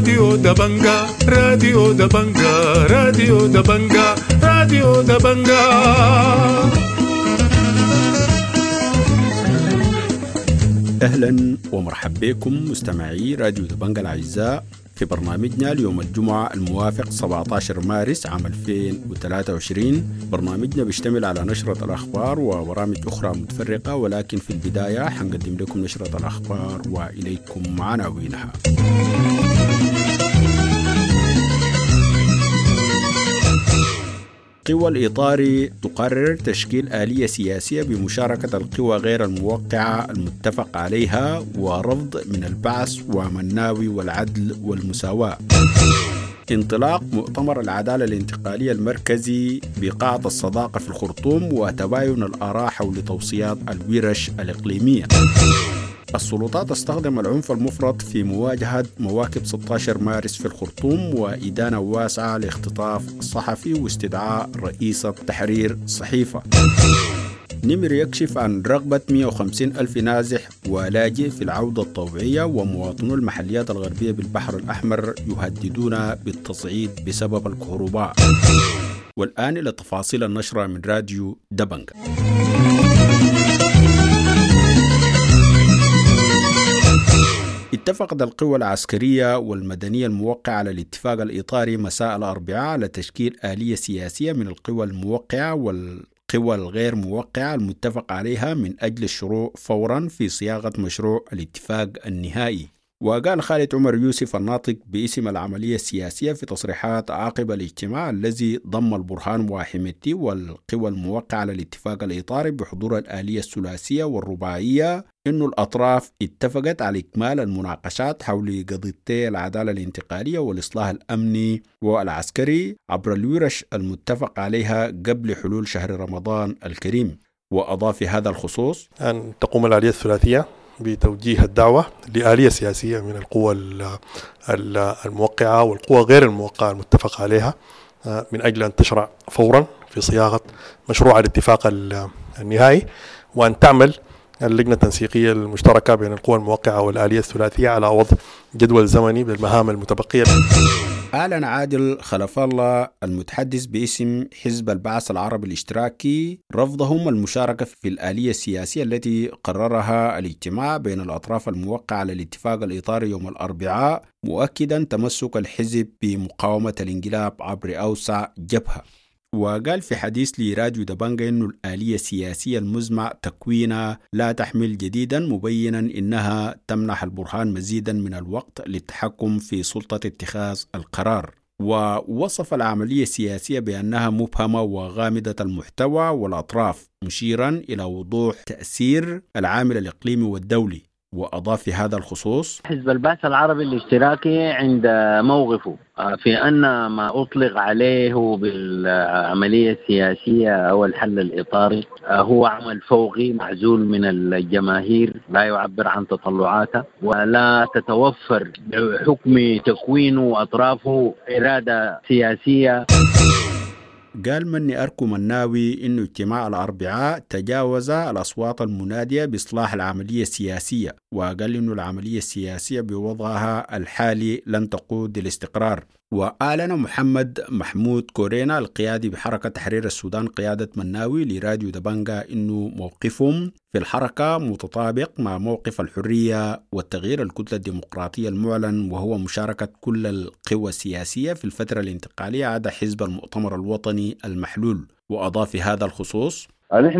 راديو دبنجا راديو دبنجا راديو دبنجا راديو دبنجا. أهلا ومرحبا بكم مستمعي راديو دبنجا الأعزاء في برنامجنا اليوم الجمعة الموافق 17 مارس عام 2023. برنامجنا بيشتمل على نشرة الأخبار وبرامج أخرى متفرقة، ولكن في البداية حنقدم لكم نشرة الأخبار وإليكم عناوينها. القوى الإطاري تقرر تشكيل آلية سياسية بمشاركة القوى غير الموقعة المتفق عليها ورفض من البعث ومناوي والعدل والمساواة. انطلاق مؤتمر العدالة الانتقالية المركزي بقاعة الصداقة في الخرطوم وتباين الآراء حول توصيات الورش الإقليمية. السلطات تستخدم العنف المفرط في مواجهة مواكب 16 مارس في الخرطوم وإدانة واسعة لاختطاف صحفي واستدعاء رئيسة تحرير صحيفة. نمر يكشف عن رغبة 150 ألف نازح ولاجئ في العودة الطوعية، ومواطنو المحليات الغربية بالبحر الأحمر يهددون بالتصعيد بسبب الكهرباء. والآن إلى تفاصيل النشرة من راديو دبنجا. اتفقت القوى العسكرية والمدنية الموقعة على الاتفاق الإطاري مساء الأربعاء على تشكيل آلية سياسية من القوى الموقعة والقوى الغير موقعة المتفق عليها من أجل الشروع فورا في صياغة مشروع الاتفاق النهائي. وقال خالد عمر يوسف الناطق باسم العملية السياسية في تصريحات عقب الاجتماع الذي ضم البرهان وحميدتي والقوى الموقعة على الاتفاق الإطاري بحضور الآلية الثلاثية والرباعية إنه الأطراف اتفقت على إكمال المناقشات حول قضيتي العدالة الانتقالية والإصلاح الأمني والعسكري عبر الورش المتفق عليها قبل حلول شهر رمضان الكريم. وأضاف في هذا الخصوص أن تقوم الآلية الثلاثية بتوجيه الدعوة لآلية سياسية من القوى الموقعة والقوى غير الموقعة المتفق عليها من أجل أن تشرع فورا في صياغة مشروع الاتفاق النهائي، وأن تعمل اللجنة التنسيقية المشتركة بين القوى الموقعة والآلية الثلاثية على وضع جدول زمني بالمهام المتبقية. أعلن عادل خلف الله المتحدث باسم حزب البعث العربي الاشتراكي رفضهم المشاركة في الآلية السياسية التي قررها الاجتماع بين الأطراف الموقعة على الاتفاق الإطاري يوم الأربعاء، مؤكدا تمسك الحزب بمقاومة الانقلاب عبر أوسع جبهة. وقال في حديث لراديو دبنجا إنه الآلية السياسية المزمع تكوينها لا تحمل جديدا، مبينا إنها تمنح البرهان مزيدا من الوقت للتحكم في سلطة اتخاذ القرار. ووصف العملية السياسية بأنها مبهمة وغامضة المحتوى والأطراف، مشيرا إلى وضوح تأثير العامل الإقليمي والدولي. وأضاف في هذا الخصوص حزب البعث العربي الاشتراكي عند موقفه في أن ما أطلق عليه بالعملية السياسية أو الحل الإطاري هو عمل فوقي معزول من الجماهير، لا يعبر عن تطلعاتها ولا تتوفر بحكم تكوينه وأطرافه إرادة سياسية. قال مني أركو مناوي إنه اجتماع الأربعاء تجاوز الأصوات المنادية بإصلاح العملية السياسية، وقال إنه العملية السياسية بوضعها الحالي لن تقود للاستقرار. وأعلن محمد محمود كورينا القيادي بحركة تحرير السودان قيادة مناوي لراديو دبنجا إنه موقفهم في الحركة متطابق مع موقف الحرية والتغيير الكتلة الديمقراطية المعلن، وهو مشاركة كل القوى السياسية في الفترة الانتقالية عدا حزب المؤتمر الوطني المحلول. وأضاف في هذا الخصوص نحن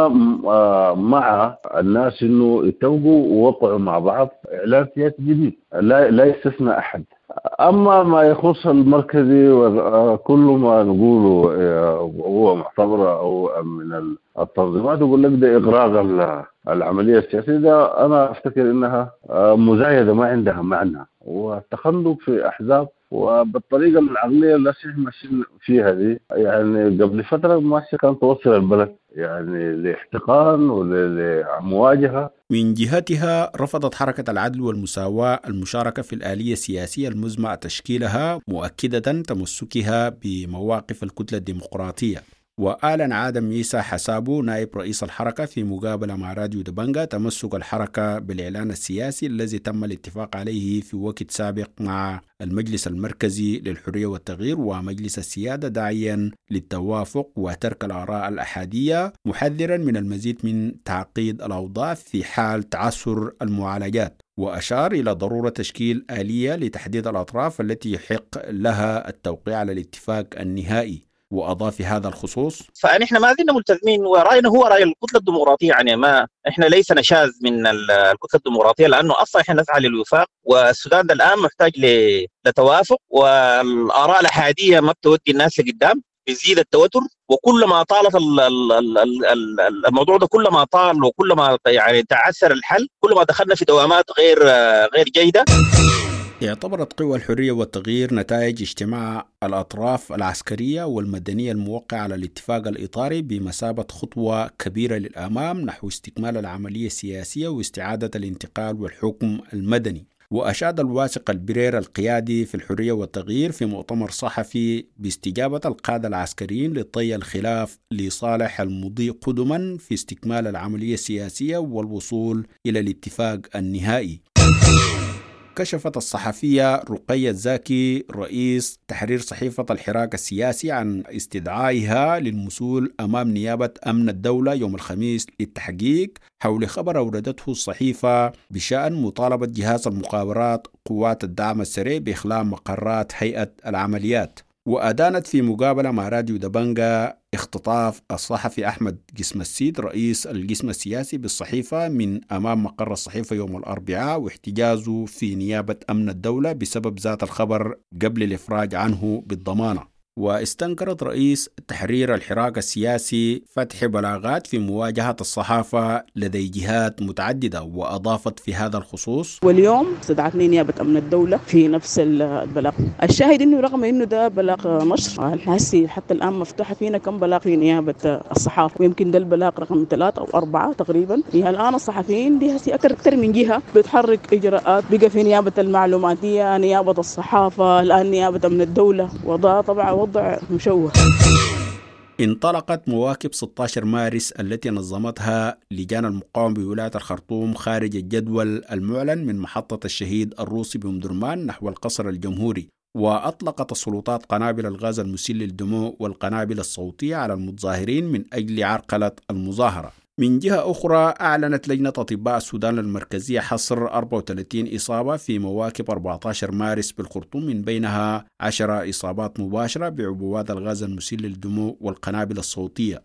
مع الناس إنه يتوقوا ووقعوا مع بعض إعلان سياسي جديد لا يستثنى أحد. أما ما يخص المركزي وكل ما نقوله هو معتبر أو من التنظيمات يقول لك ده إغراق العملية السياسية، ده أنا أفتكر إنها مزايدة ما عندها معنى والتخلق في أحزاب وبالطريقة العقلية اللي احنا ماشيين فيها دي. يعني قبل فترة ماشية كانت توصل البلد يعني لاحتقان ولمواجهة. من جهتها رفضت حركة العدل والمساواة المشاركة في الآلية السياسية المزمع تشكيلها، مؤكدة تمسكها بمواقف الكتلة الديمقراطية. وأعلن آدم عيسى حسابه نائب رئيس الحركة في مقابلة مع راديو دبنجا تمسك الحركة بالإعلان السياسي الذي تم الاتفاق عليه في وقت سابق مع المجلس المركزي للحرية والتغيير ومجلس السيادة، داعيا للتوافق وترك الآراء الأحادية، محذرا من المزيد من تعقيد الأوضاع في حال تعثر المعالجات. وأشار إلى ضرورة تشكيل آلية لتحديد الأطراف التي يحق لها التوقيع على الاتفاق النهائي. وأضاف في هذا الخصوص: فنحن ما زلنا ملتزمين ورأينا هو رأي الكتلة الديمقراطية، يعني ما إحنا ليس نشاذ من الكتلة الديمقراطية، لأنه أصلا إحنا نسعى للوفاق، والسودان الآن محتاج لتوافق، والآراء الأحادية ما بتودي الناس لقدام، بيزيد التوتر. وكلما طالت الموضوع ده كلما طال وكلما يعني تعثر الحل، كلما دخلنا في دوامات غير جيدة. اعتبرت قوى الحرية والتغيير نتائج اجتماع الأطراف العسكرية والمدنية الموقع على الاتفاق الإطاري بمثابة خطوة كبيرة للأمام نحو استكمال العملية السياسية واستعادة الانتقال والحكم المدني. وأشاد الواثق البرير القيادي في الحرية والتغيير في مؤتمر صحفي باستجابة القادة العسكريين لطي الخلاف لصالح المضي قدما في استكمال العملية السياسية والوصول إلى الاتفاق النهائي. كشفت الصحفية رقية زاكي رئيس تحرير صحيفة الحراك السياسي عن استدعائها للمسؤول أمام نيابة أمن الدولة يوم الخميس للتحقيق حول خبر أوردته الصحيفة بشأن مطالبة جهاز المخابرات قوات الدعم السريع بإخلاء مقرات هيئة العمليات. وأدانت في مقابلة مع راديو دبنجا اختطاف الصحفي أحمد قسم السيد رئيس القسم السياسي بالصحيفة من أمام مقر الصحيفة يوم الأربعاء واحتجازه في نيابة أمن الدولة بسبب ذات الخبر قبل الإفراج عنه بالضمانة. واستنكرت رئيس تحرير الحراك السياسي فتح بلاغات في مواجهة الصحافة لدي جهات متعددة. وأضافت في هذا الخصوص: واليوم استدعتني نيابة أمن الدولة في نفس البلاغ. الشاهد إنه رغم إنه ده بلاغ نشر، الحاسي حتى الآن مفتوحة فينا كم بلاغ في نيابة الصحافة، ويمكن ده البلاغ رقم 3 أو 4 تقريبا. فيها الآن الصحفيين دي هسي أكثر من جهة بتحرك إجراءات، بقى في نيابة المعلوماتية، نيابة الصحافة، الآن نيابة أمن الدولة، وضع طبعا وضع مشوه. انطلقت مواكب 16 مارس التي نظمتها لجان المقاومة بولاية الخرطوم خارج الجدول المعلن من محطة الشهيد الروسي بأم درمان نحو القصر الجمهوري. وأطلقت السلطات قنابل الغاز المسيل للدموع والقنابل الصوتية على المتظاهرين من أجل عرقلة المظاهرة. من جهة أخرى أعلنت لجنة أطباء السودان المركزية حصر 34 إصابة في مواكب 14 مارس بالخرطوم، من بينها 10 إصابات مباشرة بعبوات الغاز المسيل للدموع والقنابل الصوتية.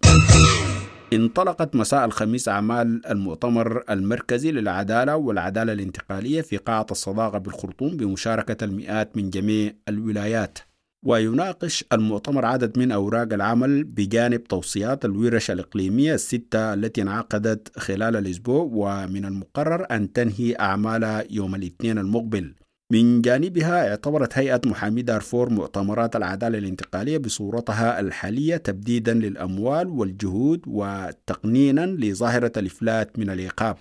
انطلقت مساء الخميس أعمال المؤتمر المركزي للعدالة والعدالة الانتقالية في قاعة الصداقة بالخرطوم بمشاركة المئات من جميع الولايات. ويناقش المؤتمر عدد من أوراق العمل بجانب توصيات الورش الإقليمية الستة التي انعقدت خلال الأسبوع، ومن المقرر أن تنهي أعمالها يوم الاثنين المقبل. من جانبها اعتبرت هيئة محامي دارفور مؤتمرات العدالة الانتقالية بصورتها الحالية تبديدا للأموال والجهود وتقنينا لظاهرة الإفلات من العقاب.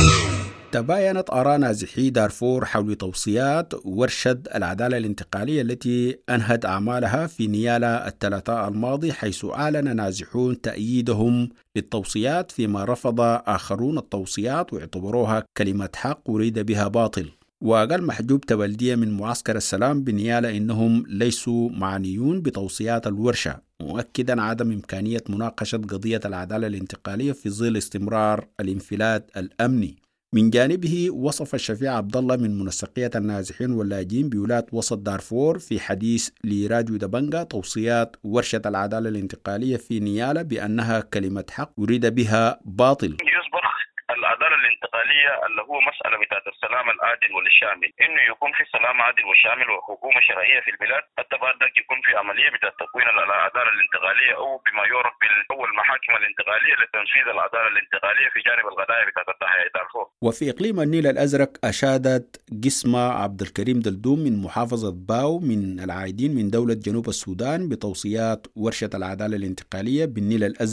تباينت آراء نازحي دارفور حول توصيات ورشة العدالة الانتقالية التي أنهت أعمالها في نيالا الثلاثاء الماضي، حيث أعلن نازحون تأييدهم للتوصيات فيما رفض آخرون التوصيات واعتبروها كلمة حق أريد بها باطل. وقال محجوب تبلدية من معسكر السلام بنيالا إنهم ليسوا معنيون بتوصيات الورشة، مؤكدا عدم إمكانية مناقشة قضية العدالة الانتقالية في ظل استمرار الانفلات الأمني. من جانبه وصف الشفيع عبد الله من منسقية النازحين واللاجئين بولاية وسط دارفور في حديث لراديو دبنجا توصيات ورشة العدالة الانتقالية في نيالا بأنها كلمة حق أريد بها باطل. العدالة الانتقالية اللي هو مسألة بتاعت السلام العادل والشامل، إنه يكون في سلام عادل وشامل وحكومة شرعية في البلاد، حتى بعد ذلك يكون في عملية بتاعت تكوين العدالة الانتقالية أو بما يعرف بالأول المحاكم الانتقالية لتنفيذ العدالة الانتقالية في جانب القضايا بتاعت الضحايا دارفور. وفي إقليم النيل الأزرق أشادت قسمة عبد الكريم دلدوم من محافظة باو من العائدين من دولة جنوب السودان بتوصيات ورشة العدالة الانتقالية بالنيل الأزرق.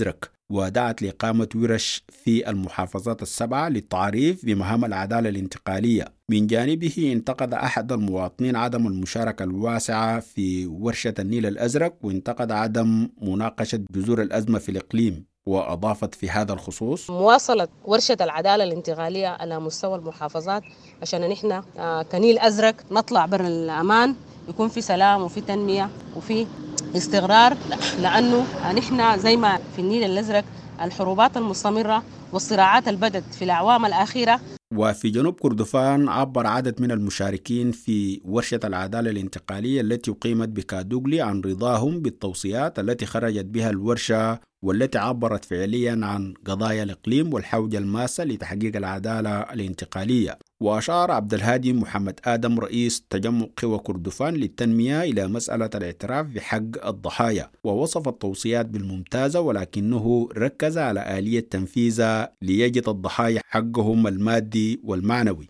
ودعت لإقامة ورش في المحافظات السبعة للتعريف بمهام العدالة الانتقالية. من جانبه انتقد أحد المواطنين عدم المشاركة الواسعة في ورشة النيل الأزرق، وانتقد عدم مناقشة جذور الأزمة في الإقليم، وأضافت في هذا الخصوص: مواصلة ورشة العدالة الانتقالية على مستوى المحافظات عشان نحن كنيل أزرق نطلع بر الأمان، يكون في سلام وفي تنمية وفي استقرار، لأنه نحن زي ما في النيل الأزرق الحروبات المستمرة والصراعات اللي بدت في الأعوام الأخيرة. وفي جنوب كردفان عبر عدد من المشاركين في ورشة العدالة الانتقالية التي أقيمت بكادوغلي عن رضاهم بالتوصيات التي خرجت بها الورشة، والتي عبرت فعليا عن قضايا الإقليم والحوجة الماسة لتحقيق العدالة الانتقالية. وأشار عبد الهادي محمد آدم رئيس تجمع قوى كردفان للتنمية إلى مسألة الاعتراف بحق الضحايا، ووصف التوصيات بالممتازة، ولكنه ركز على آلية تنفيذها ليجد الضحايا حقهم المادي والمعنوي.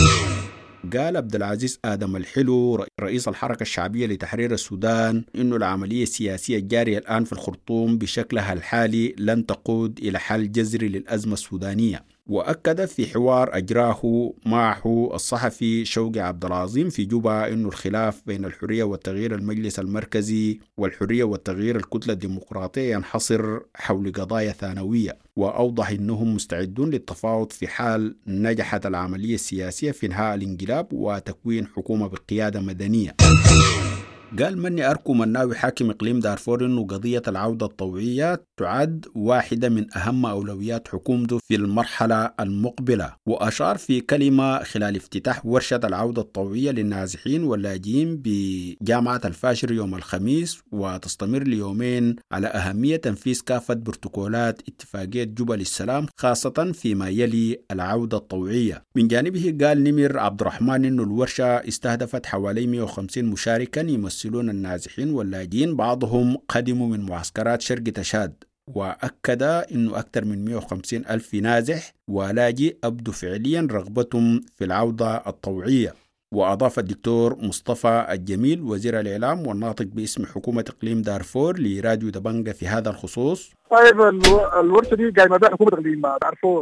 قال عبد العزيز آدم الحلو رئيس الحركة الشعبية لتحرير السودان إن العملية السياسية الجارية الآن في الخرطوم بشكلها الحالي لن تقود إلى حل جذري للأزمة السودانية. وأكد في حوار أجراه معه الصحفي شوقي عبد العظيم في جوبا إنه الخلاف بين الحرية والتغيير المجلس المركزي والحرية والتغيير الكتلة الديمقراطية ينحصر حول قضايا ثانوية، وأوضح إنهم مستعدون للتفاوض في حال نجحت العملية السياسية في إنهاء الانقلاب وتكوين حكومة بقيادة مدنية. قال مني أركو مناوي حاكم إقليم دارفور إنه قضية العودة الطوعية تعد واحدة من أهم أولويات حكومته في المرحلة المقبلة. وأشار في كلمة خلال افتتاح ورشة العودة الطوعية للنازحين واللاجئين بجامعة الفاشر يوم الخميس، وتستمر ليومين، على أهمية تنفيذ كافة بروتوكولات اتفاقية جوبا للسلام، خاصة فيما يلي العودة الطوعية. من جانبه قال نمر عبد الرحمن إنه الورشة استهدفت حوالي 150 مشاركا يمثلون النازحين واللاجئين، بعضهم قدموا من معسكرات شرق تشاد. وأكد أنه أكثر من 150 ألف نازح ولاجئ أبدوا فعليا رغبتهم في العودة الطوعية. وأضاف الدكتور مصطفى الجميل وزير الإعلام والناطق باسم حكومة إقليم دارفور لراديو دبنجة في هذا الخصوص: طيب الورشة دي قايمة بها حكومة إقليم دارفور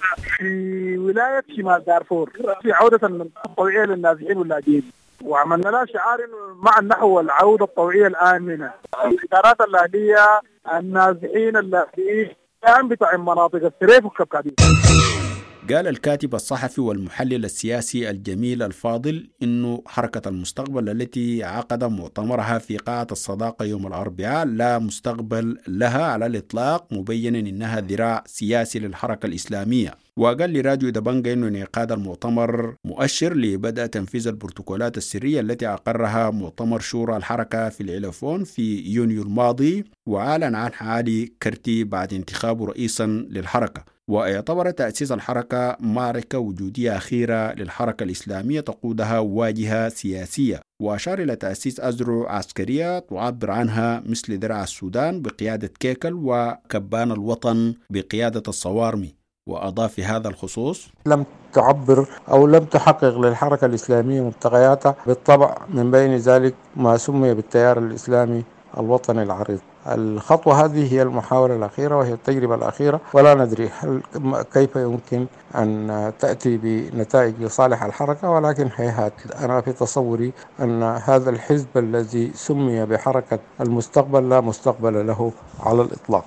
في ولاية شمال دارفور في عودة طوعية للنازحين واللاجئين، وعملنا لها شعار مع النحو العودة الطوعية الآمنة. الإدارات الأهلية، النازحين اللاجئين بتاع مناطق السريف والكبكادين. قال الكاتب الصحفي والمحلل السياسي الجميل الفاضل إنه حركة المستقبل التي عقد مؤتمرها في قاعة الصداقة يوم الأربعاء لا مستقبل لها على الإطلاق، مبينا إنها ذراع سياسي للحركة الإسلامية. وقال لراديو دبنجة إنه انعقاد المؤتمر مؤشر لبدء تنفيذ البروتوكولات السرية التي أقرها مؤتمر شورى الحركة في العلفون في يونيو الماضي، وأعلن عنها علي كرتي بعد انتخابه رئيسا للحركة. واعتبر تأسيس الحركة معركة وجودية أخيرة للحركة الإسلامية تقودها واجهة سياسية، وأشار إلى تأسيس أذرع عسكرية تعبر عنها مثل درع السودان بقيادة كيكل وكبان الوطن بقيادة الصوارمي. وأضاف في هذا الخصوص: لم تعبر أو لم تحقق للحركة الإسلامية مبتغياتها، بالطبع من بين ذلك ما سمي بالتيار الإسلامي الوطني العريض. الخطوة هذه هي المحاولة الأخيرة وهي التجربة الأخيرة، ولا ندري كيف يمكن أن تأتي بنتائج لصالح الحركة، ولكن هيهات. أنا في تصوري أن هذا الحزب الذي سمي بحركة المستقبل لا مستقبل له على الإطلاق.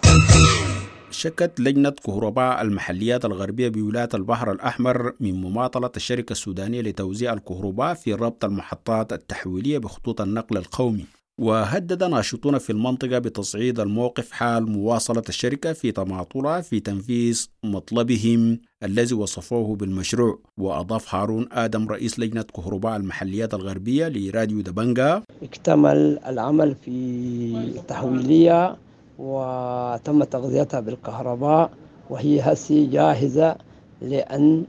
شكت لجنة كهرباء المحليات الغربية بولاية البحر الأحمر من مماطلة الشركة السودانية لتوزيع الكهرباء في ربط المحطات التحويلية بخطوط النقل القومي. وهدد ناشطون في المنطقة بتصعيد الموقف حال مواصلة الشركة في تماطلها في تنفيذ مطلبهم الذي وصفوه بالمشروع. وأضاف هارون آدم رئيس لجنة كهرباء المحليات الغربية لراديو دبنجة: اكتمل العمل في التحويلية وتم تغذيتها بالكهرباء، وهي هسي جاهزة لأن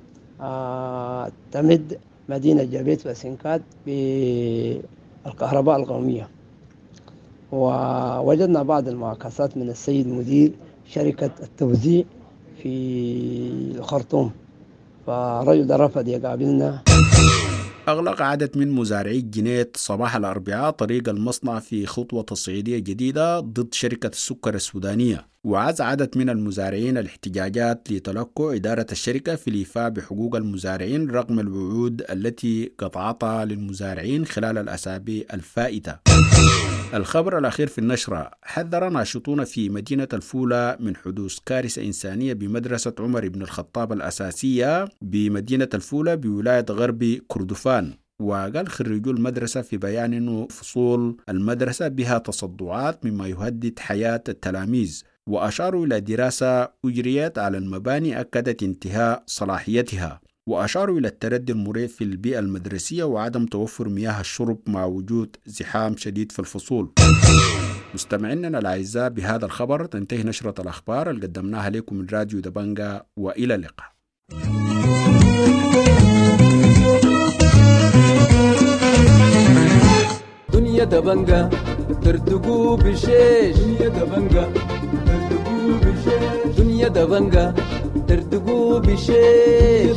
تمد مدينة جابيت وسنكات بالكهرباء القومية. ووجدنا بعض المعاكسات من السيد مدير شركة التوزيع في الخرطوم، فرجل رفض يقابلنا. أغلق عدد من مزارعي الجنيت صباح الأربعاء طريق المصنع في خطوة تصعيدية جديدة ضد شركة السكر السودانية، وعز عدد من المزارعين الاحتجاجات لتلقوا إدارة الشركة في الإيفاء بحقوق المزارعين رغم الوعود التي قطعتها للمزارعين خلال الأسابيع الفائتة. الخبر الأخير في النشرة: حذر ناشطون في مدينة الفولة من حدوث كارثة إنسانية بمدرسة عمر بن الخطاب الأساسية بمدينة الفولة بولاية غرب كردفان. وقال خريجو المدرسة في بيان أنه فصول المدرسة بها تصدعات مما يهدد حياة التلاميذ، وأشاروا إلى دراسة أجريت على المباني أكدت انتهاء صلاحيتها، وأشاروا إلى التردي المريع في البيئة المدرسية وعدم توفر مياه الشرب مع وجود زحام شديد في الفصول. مستمعينا الأعزاء، بهذا الخبر تنتهي نشرة الأخبار اللي قدمناها لكم من راديو دبنجا، وإلى اللقاء. دنيا دبنجا ترتقو بشيش، دنيا دبنجا ترتقو بشيش، دنيا دبنجا ترتقو بشيش،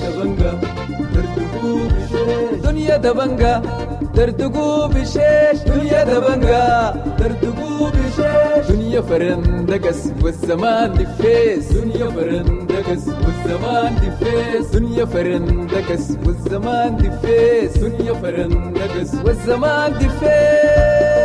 دنيا دبنجا ترتقو بشيش، دنيا دبنجا ترتقو بشيش، دنيا فرندقس والزمان دفيس، دنيا فرندقس والزمان دفيس، دنيا فرندقس والزمان دفيس، دنيا فرندقس والزمان دفيس.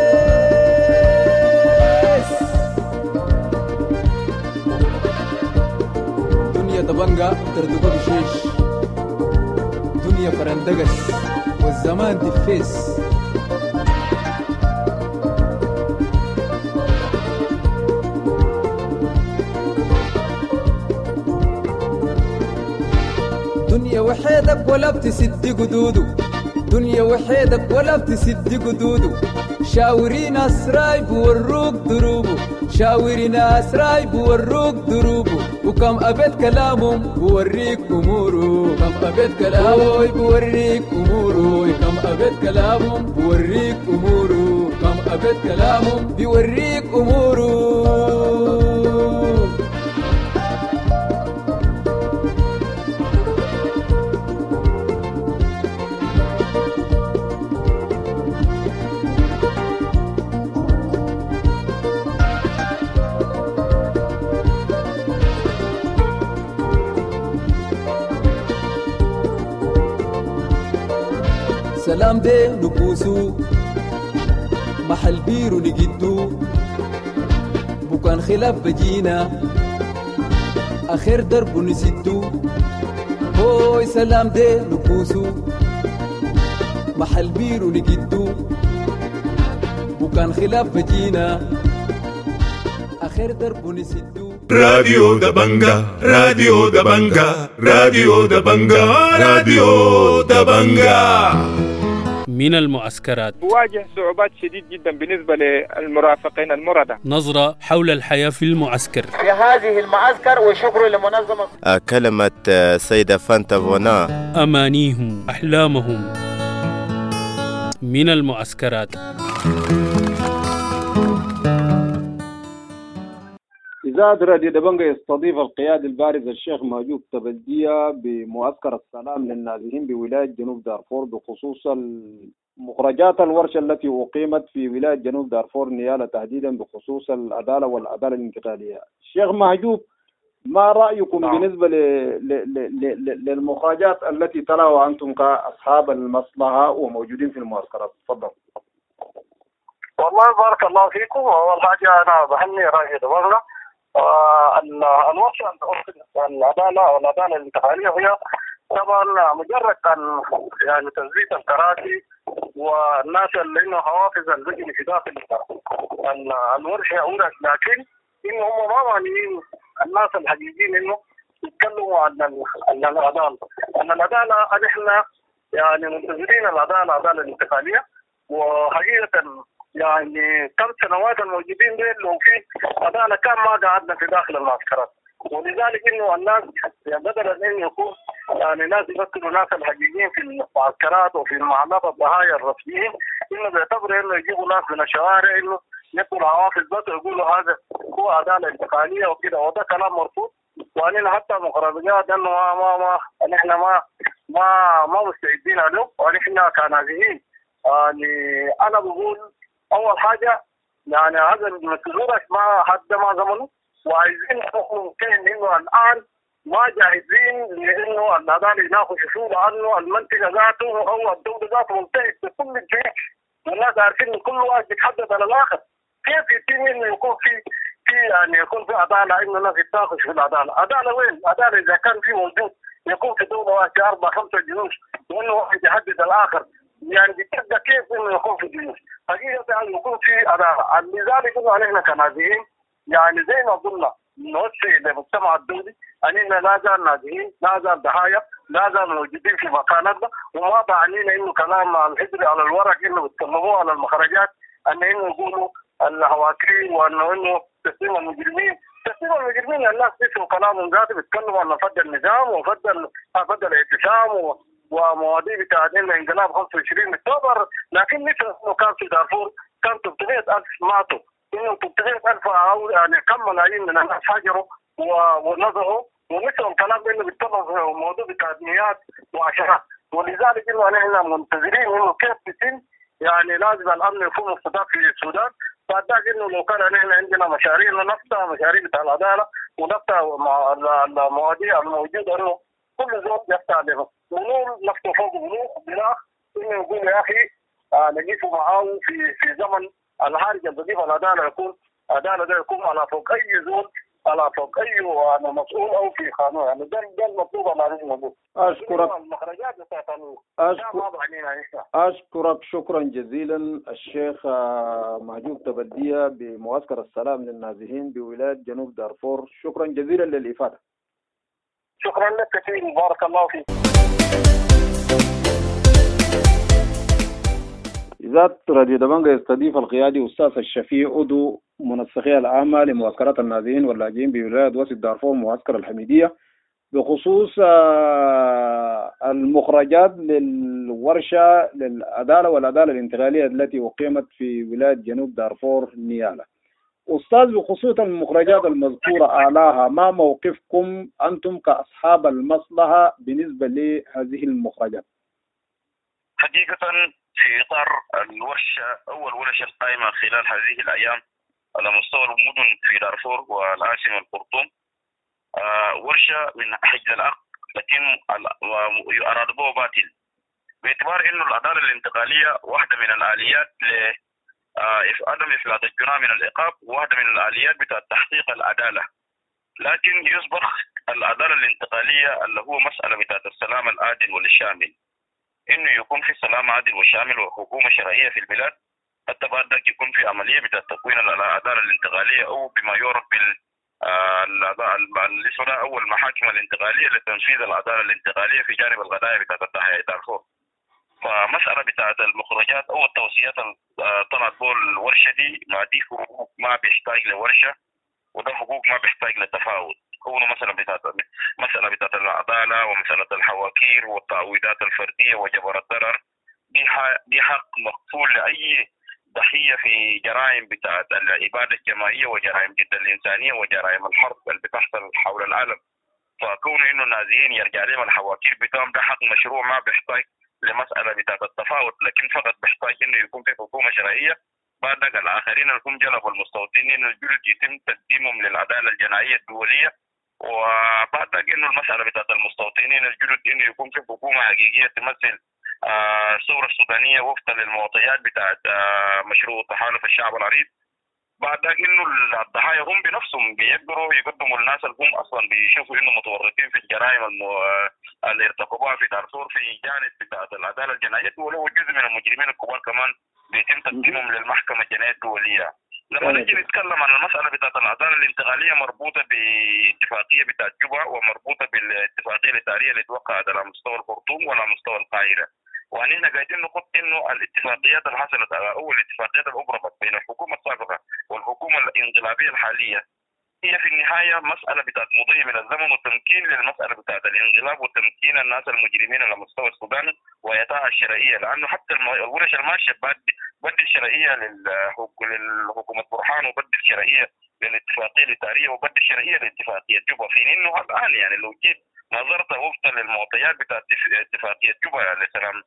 دنيا دبنجا ترتقو بشيش، دنيا فرندقس والزمان دفيس. دنيا وحيدك ولا بتسد قدودو، دنيا وحيدك ولا بتسد قدودو، شاوري ناس راي بوروك دروبو، شاوري ناس راي بوروك دروبو، وكم أبد كلامهم بوريك أمورو، كم أبد كلامهم بوريك أمورو، كم أبد كلامهم بوريك أمورو، كم أبد كلامهم بوريك أمورو. سلام دي نبوسو محل بيرو نجدو، بكان خلاف بجينا آخر درب نسدو. هوي سلام دي نبوسو محل بيرو نجدو، بكان خلاف بجينا آخر درب نسدو. راديو دبنجا، راديو دبنجا، راديو دبنجا، راديو دبنجا. من المعسكرات تواجه صعوبات شديد جدا بالنسبة للمرافقين المردة. نظرة حول الحياة في المعسكر. في هذه المعسكر وشكر لمنظمة كلمة سيدة فانتا فونا. أمانيهم، أحلامهم من المعسكرات. إذاعة راديو دبنجا يستضيف القيادي البارز الشيخ مهجوب تبلدية بمعسكر السلام للنازحين بولاية جنوب دارفور بخصوص مخرجات الورشة التي أقيمت في ولاية جنوب دارفور نيالة تحديدا بخصوص العدالة والعدالة الانتقالية. الشيخ مهجوب، ما رأيكم بالنسبة للمخرجات التي تلاها أنتم كأصحاب المصلحة وموجودين في المعسكرات؟ تفضل. والله بارك الله فيكم. أول حاجة أنا بهني راديو دبنجا الورشة العدالة والعدالة الانتقالية هي طبعا مجرد أن يعني تثبيت الكراسي والناس اللي إنه حوافز الرجل في داخل الورشة أولى، لكن إنه هم ما معنيين الناس الحقيقيين إنه يتكلموا عن العدالة. أن العدالة إحنا يعني منتظرين العدالة الانتقالية، وحقيقة يعني كم سنوات الموجودين دول لو في عدالة كان ما قعدنا في داخل المعسكرات، ولذلك انه الناس يعني بدل ان يكون يعني ناس يمثلوا ناس الحقيقيين في المعسكرات وفي معاملات الضحايا الرسميين، انه بيعتبروا انه يجيبوا ناس من الشوارع انه يدخلوا حوافز بس ويقولوا هذا هو عدالة انتقالية وكذا، وده كلام مرفوض. وأننا حتى مخرجات انه ما نحن ما مستعدين له، ونحن كنازحين يعني انا بقول اول حاجه يعني هذا المسؤوليه ما حد ما زمنه، وعايزين ممكن انه الان ما جاهزين لانه العداله يناقشوا شو، لانه المنطقه ذاته او الدوله ذاته منتهيه بكل الجهات، والناس عارفين كل واحد يتحدث على الاخر. كيف يتم انه يكون في يعني يكون في عداله، انه الناس يتناقشوا في العداله؟ عداله وين؟ عداله اذا كان في موجود يكون في دوله واحده 4-5 جيوش، وانه واحد يحدد الاخر، يعني بتبدا كيف انه يكون في جيوش؟ حقيقه انه يكون في عداله، لذلك انه علينا كنازحين يعني زي ما قلنا نوصي للمجتمع الدولي اننا لا زال نازحين، لا زال ضحايا، لا زال موجودين في مكانتنا، وما بعنينا انه كلام الحزب على الورق انه بيتكلموا على المخرجات، انه يقولوا الهواكير وانه تسليم المجرمين. تسليم المجرمين الناس بيسمعوا كلامهم ذاته بيتكلموا عن فد النظام وفد الاعتصام ومواضيع بتاعت انقلاب 25 اكتوبر، لكن مثل انه كان في دارفور كان 300,000 ماتوا، انه 300,000 يعني كم ملايين من الناس هاجروا ونزحوا، ومثل الكلام انه بيتكلم في موضوع بتاع مئات وعشرات. ولذلك انه نحن منتظرين انه كيف بيتم، يعني لازم الامن يكون مستضاف في السودان. بعد ذلك انه لو كان نحن عندنا مشاريع نفتح مشاريع بتاع العداله ونفتح المواضيع الموجوده، انه كل زول يفتح له بنول نفتح فوق بنول انه يقول يا اخي نجيبوا معاه في زمن الخارج الضيف العداله، يكون عداله ده يكون على فوق اي زول، على فوق اي مسؤول او في قانون، يعني ده المطلوب على الموضوع. اشكرك المخرجات بتاعت اشكرك شكرا جزيلا الشيخ معجوب تبديه بمعسكر السلام للنازحين بولايه جنوب دارفور، شكرا جزيلا للافاده. شكرا لك كثير، بارك الله فيك. إذاعة راديو دبنجة يستضيف القيادي أستاذ الشفيع عضو منسقية العامة لمعسكرات النازحين واللاجئين بولاية وسط دارفور معسكر الحميدية بخصوص المخرجات للورشة للعدالة والعدالة الانتقالية التي أقيمت في ولاية جنوب دارفور نيالا. أستاذ، بخصوص المخرجات المذكورة أعلاها، ما موقفكم أنتم كأصحاب المصلحة بالنسبة لهذه المخرجات؟ حقيقة في إطار الورشة أول ورشة قائمة خلال هذه الأيام على مستوى المدن في دارفور والعاصمة الخرطوم، ورشة من حجز العقد، لكن أراد به باطل، باعتبار إنه العدالة الانتقالية واحدة من الآليات عدم إفلات الجناة من العقاب، وواحدة من الآليات بتاع تحقيق العدالة. لكن يصبح العدالة الانتقالية اللي هو مسألة بتاعت السلام العادل والشامل، إنه يكون في سلام عادل وشامل وحكومة شرعية في البلاد، حتى بعد ذلك يكون في عملية بتاعت تكوين العدالة الانتقالية أو بما يعرف أو المحاكم الانتقالية لتنفيذ العدالة الانتقالية في جانب القضايا بتاعت الضحايا دارفور. فمسألة بتاعت المخرجات أو التوصيات طلعت بول الورشة دي، ما دي حقوق ما بيحتاج لورشة، وده حقوق ما بيحتاج لتفاوض. كونه مسألة بتاعت العدالة ومسألة الحواكير والتعويضات الفردية وجبر الضرر، دي حق مقتول لأي ضحية في جرائم بتاعت الإبادة الجماعية وجرائم ضد الإنسانية وجرائم الحرب اللي بتحصل حول العالم. فكون إنه النازحين يرجع لهم الحواكير بتاعهم، ده حق مشروع ما بيحتاج لمسألة بتاعت التفاوض، لكن فقط بيحتاج إنه يكون في حكومة شرعية. بعد ذلك الآخرين اللي هم جلبوا المستوطنين الجدد يتم تقديمهم للعدالة الجنائية الدولية، وبعد ذلك إنه المسألة بتاعت المستوطنين الجدد إنه يكون في حكومة حقيقية تمثل الثورة السودانية وفقا للمعطيات بتاعت مشروع تحالف الشعب العريض. بعد ذلك إنه الضحايا هم بنفسهم بيقدروا يقدموا للناس اللي هم أصلا بيشوفوا إنه متورطين في الجرائم اللي ارتكبوها في دارفور في جانب بتاعت العدالة الجنائية الدولية، وجزء من المجرمين الكبار كمان بيتم تقديمهم للمحكمة الجنائية الدولية. لما نجي نتكلم عن المسألة بتاعت العدالة الانتقالية مربوطة باتفاقية بتاعت جوبا ومربوطة بالاتفاقية الإدارية اللي توقعت على مستوى الخرطوم وعلى مستوى القاهرة، وأننا قاعدين نقول إنه الاتفاقيات اللي حصلت أو الاتفاقيات اللي أبرمت بين الحكومة السابقة والحكومة الانقلابية الحالية هي في النهاية مسألة بتاعت مضي من الزمن وتمكين للمسألة بتاعت الانقلاب وتمكين الناس المجرمين على مستوى السودان وإعطاء الشرعية، لأنه حتى الورش الماشية بدي الشرعية للحكومة برهان وبدي الشرعية للاتفاقية الإدارية وبدي الشرعية لاتفاقية جوبا، في إنه الآن يعني لو جيت نظرت وفقا للمعطيات بتاعت اتفاقية جوبا لسلام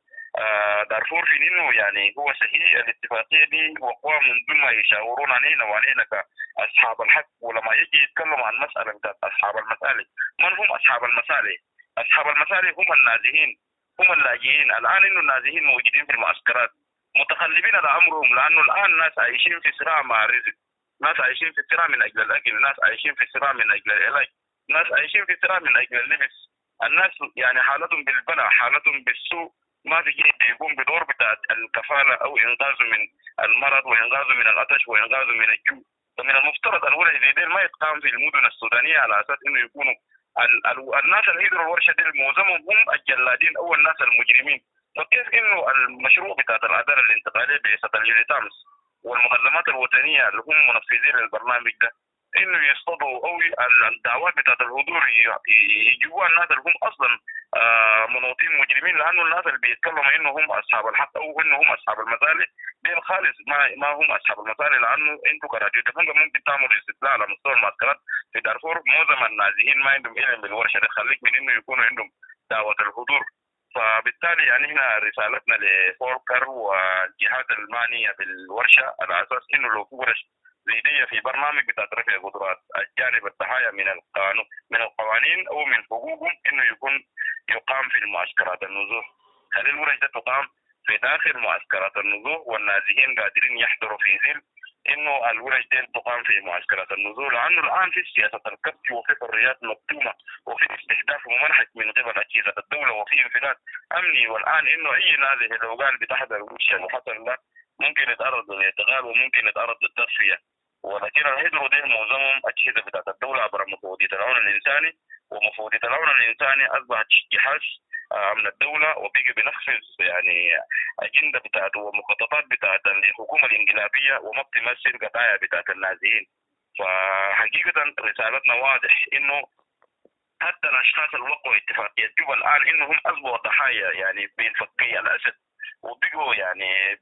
دارفور في انه يعني هو صحيح الاتفاقية دي وقوى من ضمن ما يشاورون علينا وعلينا كأصحاب الحق، ولما يجي يتكلموا عن مسألة بتاعت أصحاب المصالح، من هم أصحاب المصالح؟ أصحاب المصالح هم النازحين، هم اللاجئين. الآن إنه النازحين موجودين في المعسكرات متقلبين على أمرهم، لأنه الآن ناس عايشين في صراع مع الرزق، ناس عايشين في صراع من أجل الأكل، ناس عايشين في صراع من أجل العلاج، ناس عايشين في صراع من أجل اللبس. الناس يعني حالتهم بالبلاء، حالتهم بالسوء، ما في جهة يقوم بدور بتاعت الكفالة أو إنقاذه من المرض وإنقاذه من العطش وإنقاذه من الجوع. فمن المفترض الورش زي دي ما يتقام في المدن السودانية على أساس إنه يكونوا الناس اللي يدروا الورشة دي معظمهم هم الجلادين أو الناس المجرمين. فكيف إنه المشروع بتاعت العدالة الانتقالية بعثة اليونيتامس والمنظمات الوطنية اللي هم منفذين للبرنامج ده انه يصطدوا او الدعوات بتاعت الحضور يجيبوا الناس اللي هم اصلا منوطين مجرمين، لانه الناس اللي بيتكلموا انه هم اصحاب الحق او انه هم اصحاب المصالح دي خالص ما هم اصحاب المصالح، لانه انتوا كراديو دبنجا ممكن تعملوا استطلاع على مستوى المعسكرات في دارفور، معظم النازحين ما عندهم علم بالورشه دي، خليك من انه يكونوا عندهم دعوه الحضور. فبالتالي يعني هنا رسالتنا لفولكر والجهات المعنيه بالورشه على اساس انه لو في ورش زي دي في برنامج بتاع رفع قدرات الجانب الضحايا من القانون من القوانين او من حقوقهم انه يقام في المعسكرات النزوح. هل الورش ده تقام في داخل معسكرات النزوح والنازحين قادرين يحضروا في ظل انه الورش دي تقام في معسكرات النزوح، لانه الان في سياسه الكبت وفي حريات مكتومه وفي استهداف ممنهج من قبل اجهزه الدوله وفي انفلات امني، والان انه اي نازح لو قال بتحضر ورشه وحصل له ممكن يتعرض للاعتقال وممكن يتعرض للتصفيه. ولكن الهجرة دي معظمهم أجهزة بتاعت الدولة عبر مفوضية العون الإنساني، ومفوضية العون الإنساني أصبحت جهاز من الدولة وبيجي بنفذ يعني أجندة بتاعته ومخططات بتاعت الحكومة الإنقلابية وما بتمثل قضايا بتاعت النازحين. فحقيقة رسالتنا واضح إنه حتى الأشخاص اللي وقعوا اتفاقية جوبا الآن إنهم أصبحوا ضحايا يعني بين فكي الأسد، وبقوا يعني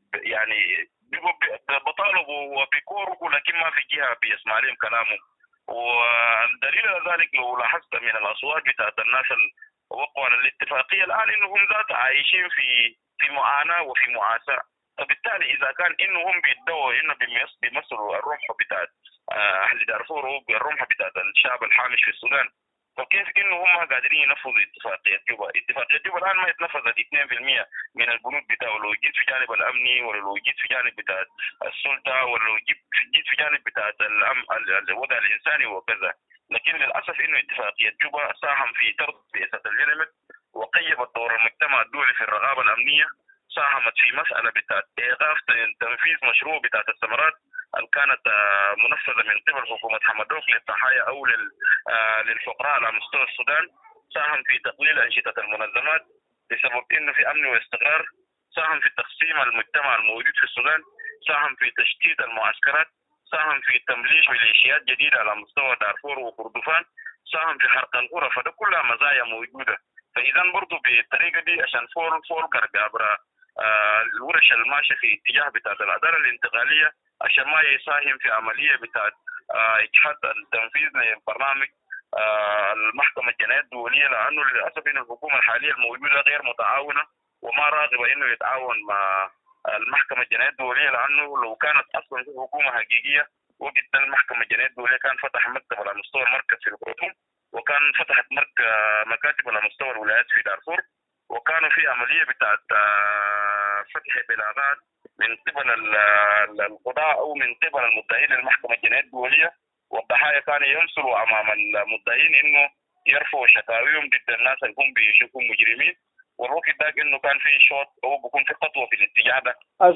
بطالبوا وبيكوروا لكن ما في جهة بيسمع لهم كلامهم. والدليل على ذلك لو لاحظت من الأصوات بتاعت الناس اللي وقعوا على الاتفاقية الآن إنهم ذات عايشين في معاناة وفي معاساة. فبالتالي إذا كان إنهم بيدعوا إنه بيمثلوا الرمح بتاعت أهل دارفور والرمح بتاعت الشعب الحامش في السودان، فكيف انه هم قادرين ينفذوا اتفاقية جوبا؟ اتفاقية جوبا الان ما يتنفذت 2% من البنود بتاعه، لو جيت في جانب الامني ولا لو جيت في جانب بتاع السلطة ولا لو جيت في جانب بتاع الوضع الانساني وكذا. لكن للاسف انه اتفاقية جوبا ساهم في طرد بيئة الجنمت وقيبت دور المجتمع الدولي في الرقابة الامنية، ساهمت في مسألة بتاعت ايقاف تنفيذ مشروع بتاعت الثمرات اللي كانت منفذة من قبل حكومة حمدوك للضحايا أو للفقراء على مستوى السودان، ساهم في تقليل أنشطة المنظمات بسبب إنه في أمن واستقرار، ساهم في تقسيم المجتمع الموجود في السودان، ساهم في تشتيت المعسكرات، ساهم في تمليش ميليشيات جديدة على مستوى دارفور وكردفان، ساهم في حرق القرى. فده كلها مزايا موجودة. فإذا برضو بالطريقة دي عشان فولكر عبر الورش الماشية في اتجاه بتاعت العدالة الانتقالية عشان ما يساهم في عملية بتاعت إجحاد التنفيذ لبرنامج المحكمة الجنائية الدولية، لأنه للأسف إن الحكومة الحالية الموجودة غير متعاونة وما راغبة إنه يتعاون مع المحكمة الجنائية الدولية، لأنه لو كانت أصلا في حكومة حقيقية وقت المحكمة الجنائية الدولية كان فتح مكتب على مستوى المركز في الخرطوم، وكان فتحت مكاتب على مستوى الولايات في دارفور، وكانوا في عملية بتاعت فتح بلاغات من قبل القضاء أو من قبل المدعين للمحكمة الجنائية الدولية، والضحايا كانوا يمثلوا أمام المدعين إنه يرفعوا شكاويهم ضد الناس اللي هم بيشوفوا مجرمين، والوقت ده إنه كان في شوط أو بيكون في خطوة في الاتجاه ده.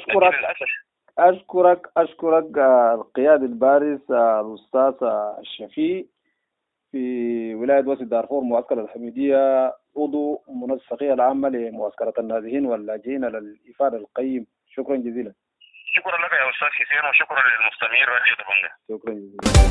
أشكرك القيادي البارز الأستاذ الشفيق في ولاية وسط دارفور معسكر الحميدية، عضو منسقية العامة لمعسكرات النازحين واللاجئين على الإفادة القيم. شكرا جزيلا. شكرا لك يا أستاذ حسين وشكرا للمستمعين راديو دبنجا. شكرا جزيلا.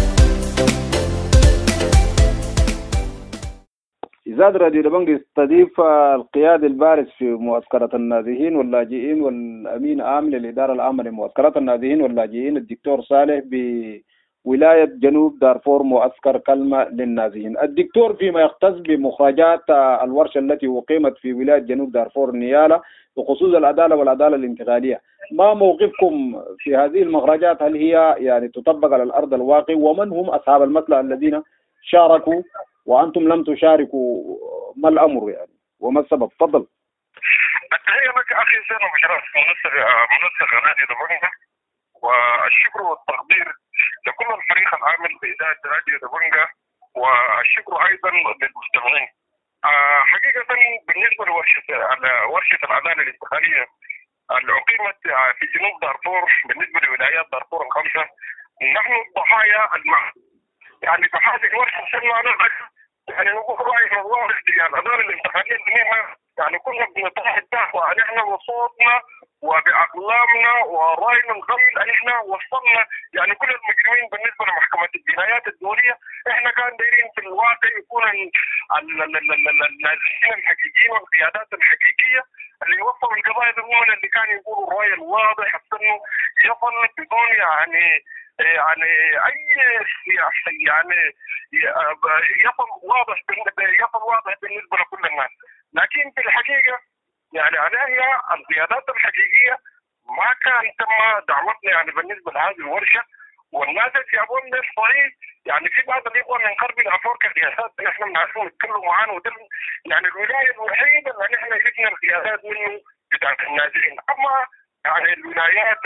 إذاعة راديو دبنجا يستضيف القيادي البارز في معسكرات النازحين واللاجئين والأمين عام للإدارة العامة لمعسكرات النازحين واللاجئين الدكتور صالح ولاية جنوب دارفور معسكر كلمة للنازحين. الدكتور فيما يختص بمخرجات الورشة التي أقيمت في ولاية جنوب دارفور نيالا بخصوص العدالة والعدالة الانتقالية، ما موقفكم في هذه المخرجات؟ هل هي يعني تطبق على الأرض الواقع؟ ومن هم أصحاب المطلع الذين شاركوا وأنتم لم تشاركوا؟ ما الأمر يعني وما السبب؟ تفضل. التحية لك أخي زين وبشرف منسق راديو دبنجة، والشكر والتقدير لكل الفريق العامل بإذاعة راديو دبنجة، والشكر أيضا للمستمعين. حقيقة بالنسبة لورشة العدالة الانتقالية اللي أقيمت في جنوب دارفور بالنسبة لولايات دارفور الخمسة، نحن الضحايا يعني بحاجة ورشة سمعنا يعني نقول رأي الواضح العدالة الانتقالية يعني كنا بنطرح الدعوة أن احنا وصوتنا وبأقلامنا ورأينا الغمل أن احنا وصلنا يعني كل المجرمين بالنسبة لمحكمة الجنايات الدولية. احنا كان دايرين في الواقع يكون النازحين الحقيقيين والقيادات الحقيقية اللي يوصلوا القضايا هم اللي كانوا يقولوا الرأي الواضح انه يصل بدون يعني اي يعني يصل واضح بالنسبة لكل الناس. لكن في الحقيقة يعني عليها القيادات الحقيقية ما كان تم دعوتنا يعني بالنسبة لهذه الورشة، والناس يجابون ليش صحيح يعني في بعض الإخوة من غرب الأفريقيا القيادات اللي احنا بنعرفهم يتكلموا معانا، وده يعني الولاية الوحيدة اللي احنا جبنا القيادات منه بتاعت النازحين. أما يعني الولايات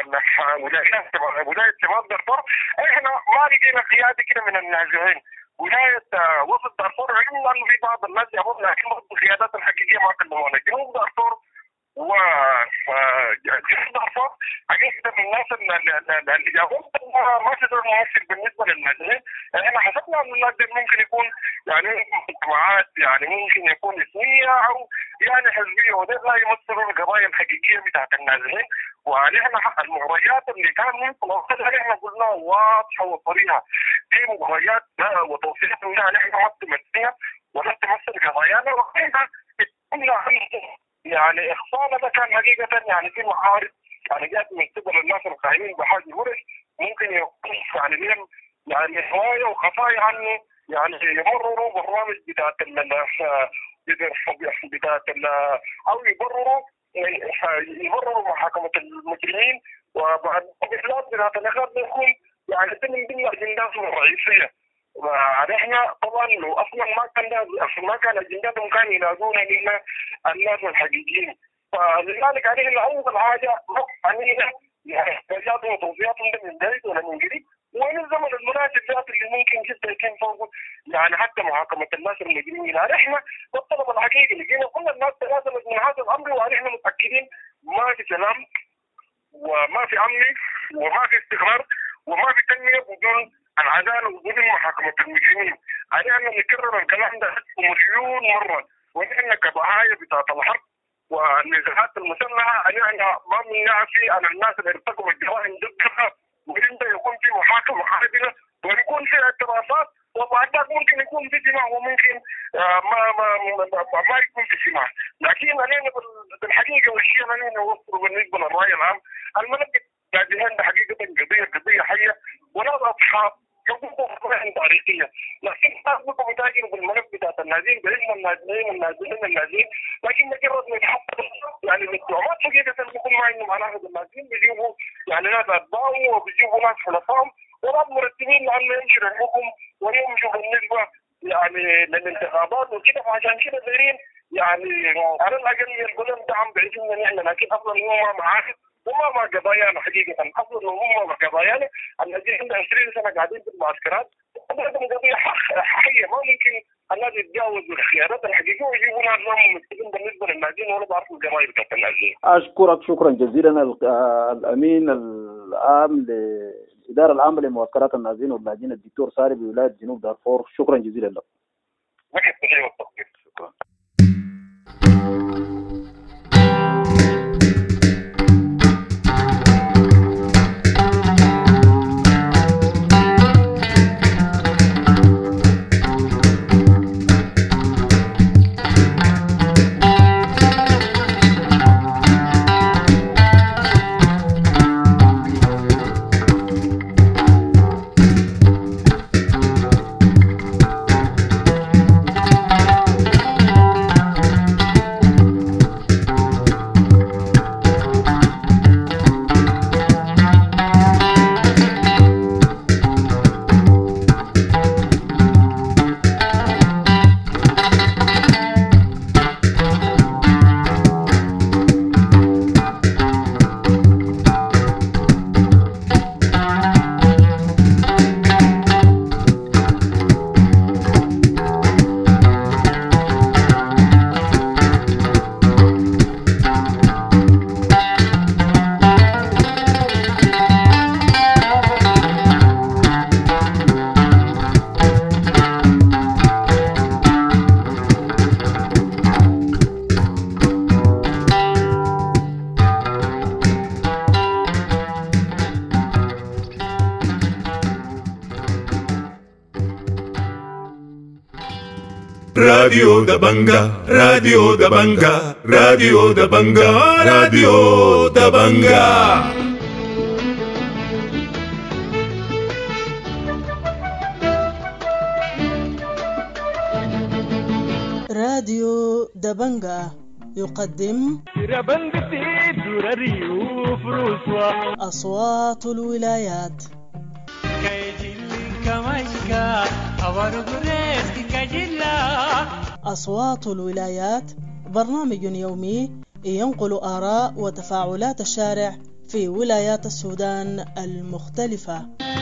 ولاية شمال دارفور احنا ما لقينا قيادة كده من النازحين. ولاية وسط دارفور علمنا انه في بعض الناس يقولون لكن القيادات الحقيقية ما كلمونا. جنوب دارفور وجنوب دارفور حقيقة من الناس اللي جاوبوا ما تقدر نمثل بالنسبة للنازحين. احنا حسبنا ان الناس ممكن يكون يعني مجتمعات يعني ممكن يكون اسمية او يعني حزبية، وده لا يمثلوا القضايا الحقيقية بتاعت النازحين. ونحن المغريات اللي كانوا احنا قلنا واضحة وصريحة، دي مغريات وتوصيات منها نحن ما تمثلها ولا تمثل قضايانا، وإحنا كنا يعني إخفانا ده كان حقيقة يعني في معارض يعني جات من قبل الناس القائمين بحاجة الورش ممكن يكون يعني لهم يعني هواية وخفايا عنه يعني يمرروا برامج بتاعت أو يبرروا محاكمة المجرمين، وبعد الإفلاس بتاعت الإخلاص بيكون يعني من ضمن أجنداتهم الرئيسية. احنا طبعا لو اصلا ما كان اجنداتهم كان ينادون لنا الناس الحقيقيين، فلذلك علينا اول حاجه علينا يعني احتياجاتهم وتوصياتهم من جديد ولا من جديد، وين الزمن المناسب ذات اللي ممكن جدا يكون فوق يعني حتى محاكمه الناس المجرمين. احنا الطلب الحقيقي لقينا كل الناس تلازمت من هذا الامر، واحنا متاكدين ما في سلام وما في امن وما في استقرار وما في تنميه بدون العدالة وبدون محاكمة المجرمين. علينا نكرر الكلام ده مليون مرة، ونحن كضحايا بتاعت الحرب والنزاعات المسلحة علينا ما بنعفي عن الناس اللي ارتكبوا الجرائم ضدنا، وإنت يكون في محاكمة عادلة ويكون في اعترافات، وبعد ذلك ممكن يكون في جماع وممكن ما يكون في جماع. لكن علينا بالحقيقة والشيء علينا نوصله بالنسبة للرأي العام الملك النازحين حقيقة قضية حية وناس أصحاب حقوقهم تاريخية، لكن أصبحوا متاجروا بالملف بتاعت النازحين باسم النازحين، لكن مجرد ما يتحطوا يعني الاتهامات حقيقة بيكون ما عندهم علاقة بالنازحين، بيجيبوا يعني ناس أتباعهم وبيجيبوا ناس حلفائهم وناس مرتبين لأنه يمشي الحكم ويمشوا بالنسبة يعني للانتخابات وكده. فعشان كده دايرين يعني على الأقل يقولون دعم بعيدنا نحن، لكن أصلا هو ما معاه وما قضايانا حقيقة. أصلا هم قضايانا الذين عند 20 سنة قاعدين في المعسكرات عندهم قضية حقيقية، ما ممكن الناس يتجاوزوا الخيارات الحقيقية ويجيبوا ناس هم ممثلين بالنسبة للنازحين ولا بعرفوا القضايا بتاعت النازحين. أشكرك شكرا جزيلا الأمين العام للإدارة العامة لمعسكرات النازحين واللاجئين الدكتور ساري بولاية جنوب دارفور، شكرا جزيلا لك. شكرا. راديو دبنجا راديو دبنجا راديو دبنجا راديو دبنجا. راديو دبنجا يقدم أصوات الولايات. أصوات الولايات برنامج يومي ينقل آراء وتفاعلات الشارع في ولايات السودان المختلفة.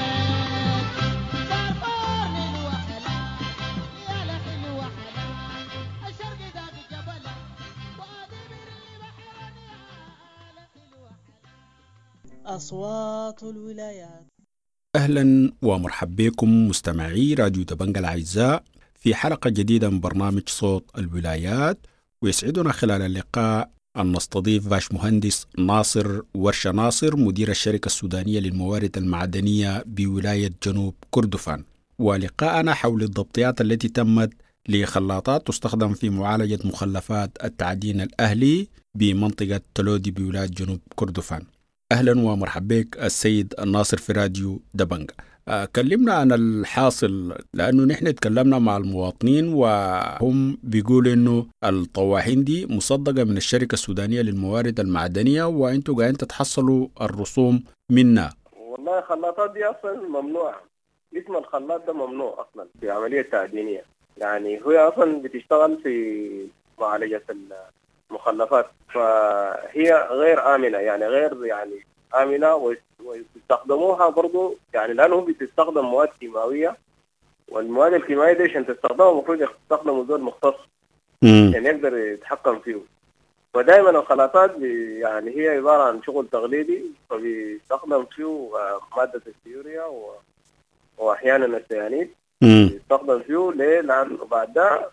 أصوات الولايات. أهلا ومرحبا بكم مستمعي راديو دبنجا الأعزاء في حلقة جديدة من برنامج صوت الولايات. ويسعدنا خلال اللقاء أن نستضيف باش مهندس ناصر ورشة ناصر مدير الشركة السودانية للموارد المعدنية بولاية جنوب كردفان، ولقاءنا حول الضبطيات التي تمت لخلاطات تستخدم في معالجة مخلفات التعدين الأهلي بمنطقة تلودي بولاية جنوب كردفان. أهلا ومرحبا بك السيد الناصر في راديو دبنجا. كلمنا عن الحاصل، لأنه نحن تكلمنا مع المواطنين وهم بيقولوا إنه الطواحين دي مصدقة من الشركة السودانية للموارد المعدنية وأنتوا قاعدين تتحصلوا الرسوم منها. والله الخلاطات دي أصلا ممنوعة، اسم الخلاط ده ممنوع أصلا في عملية تعدينية، يعني هي أصلا بتشتغل في معالجة المخلفات، فهي غير آمنة، يعني غير يعني آمنة، ويستخدموها برضو يعني لأنهم بتستخدم مواد كيماوية، والمواد الكيماوية دي عشان تستخدمها المفروض يستخدموا زول مختص عشان يقدر يتحكم فيه. ودائما الخلاطات يعني هي عبارة عن شغل تقليدي، فبيستخدم فيه مادة السيوريا وأحيانا السيانيد يستخدم فيه. ليه؟ لأنه بعد ده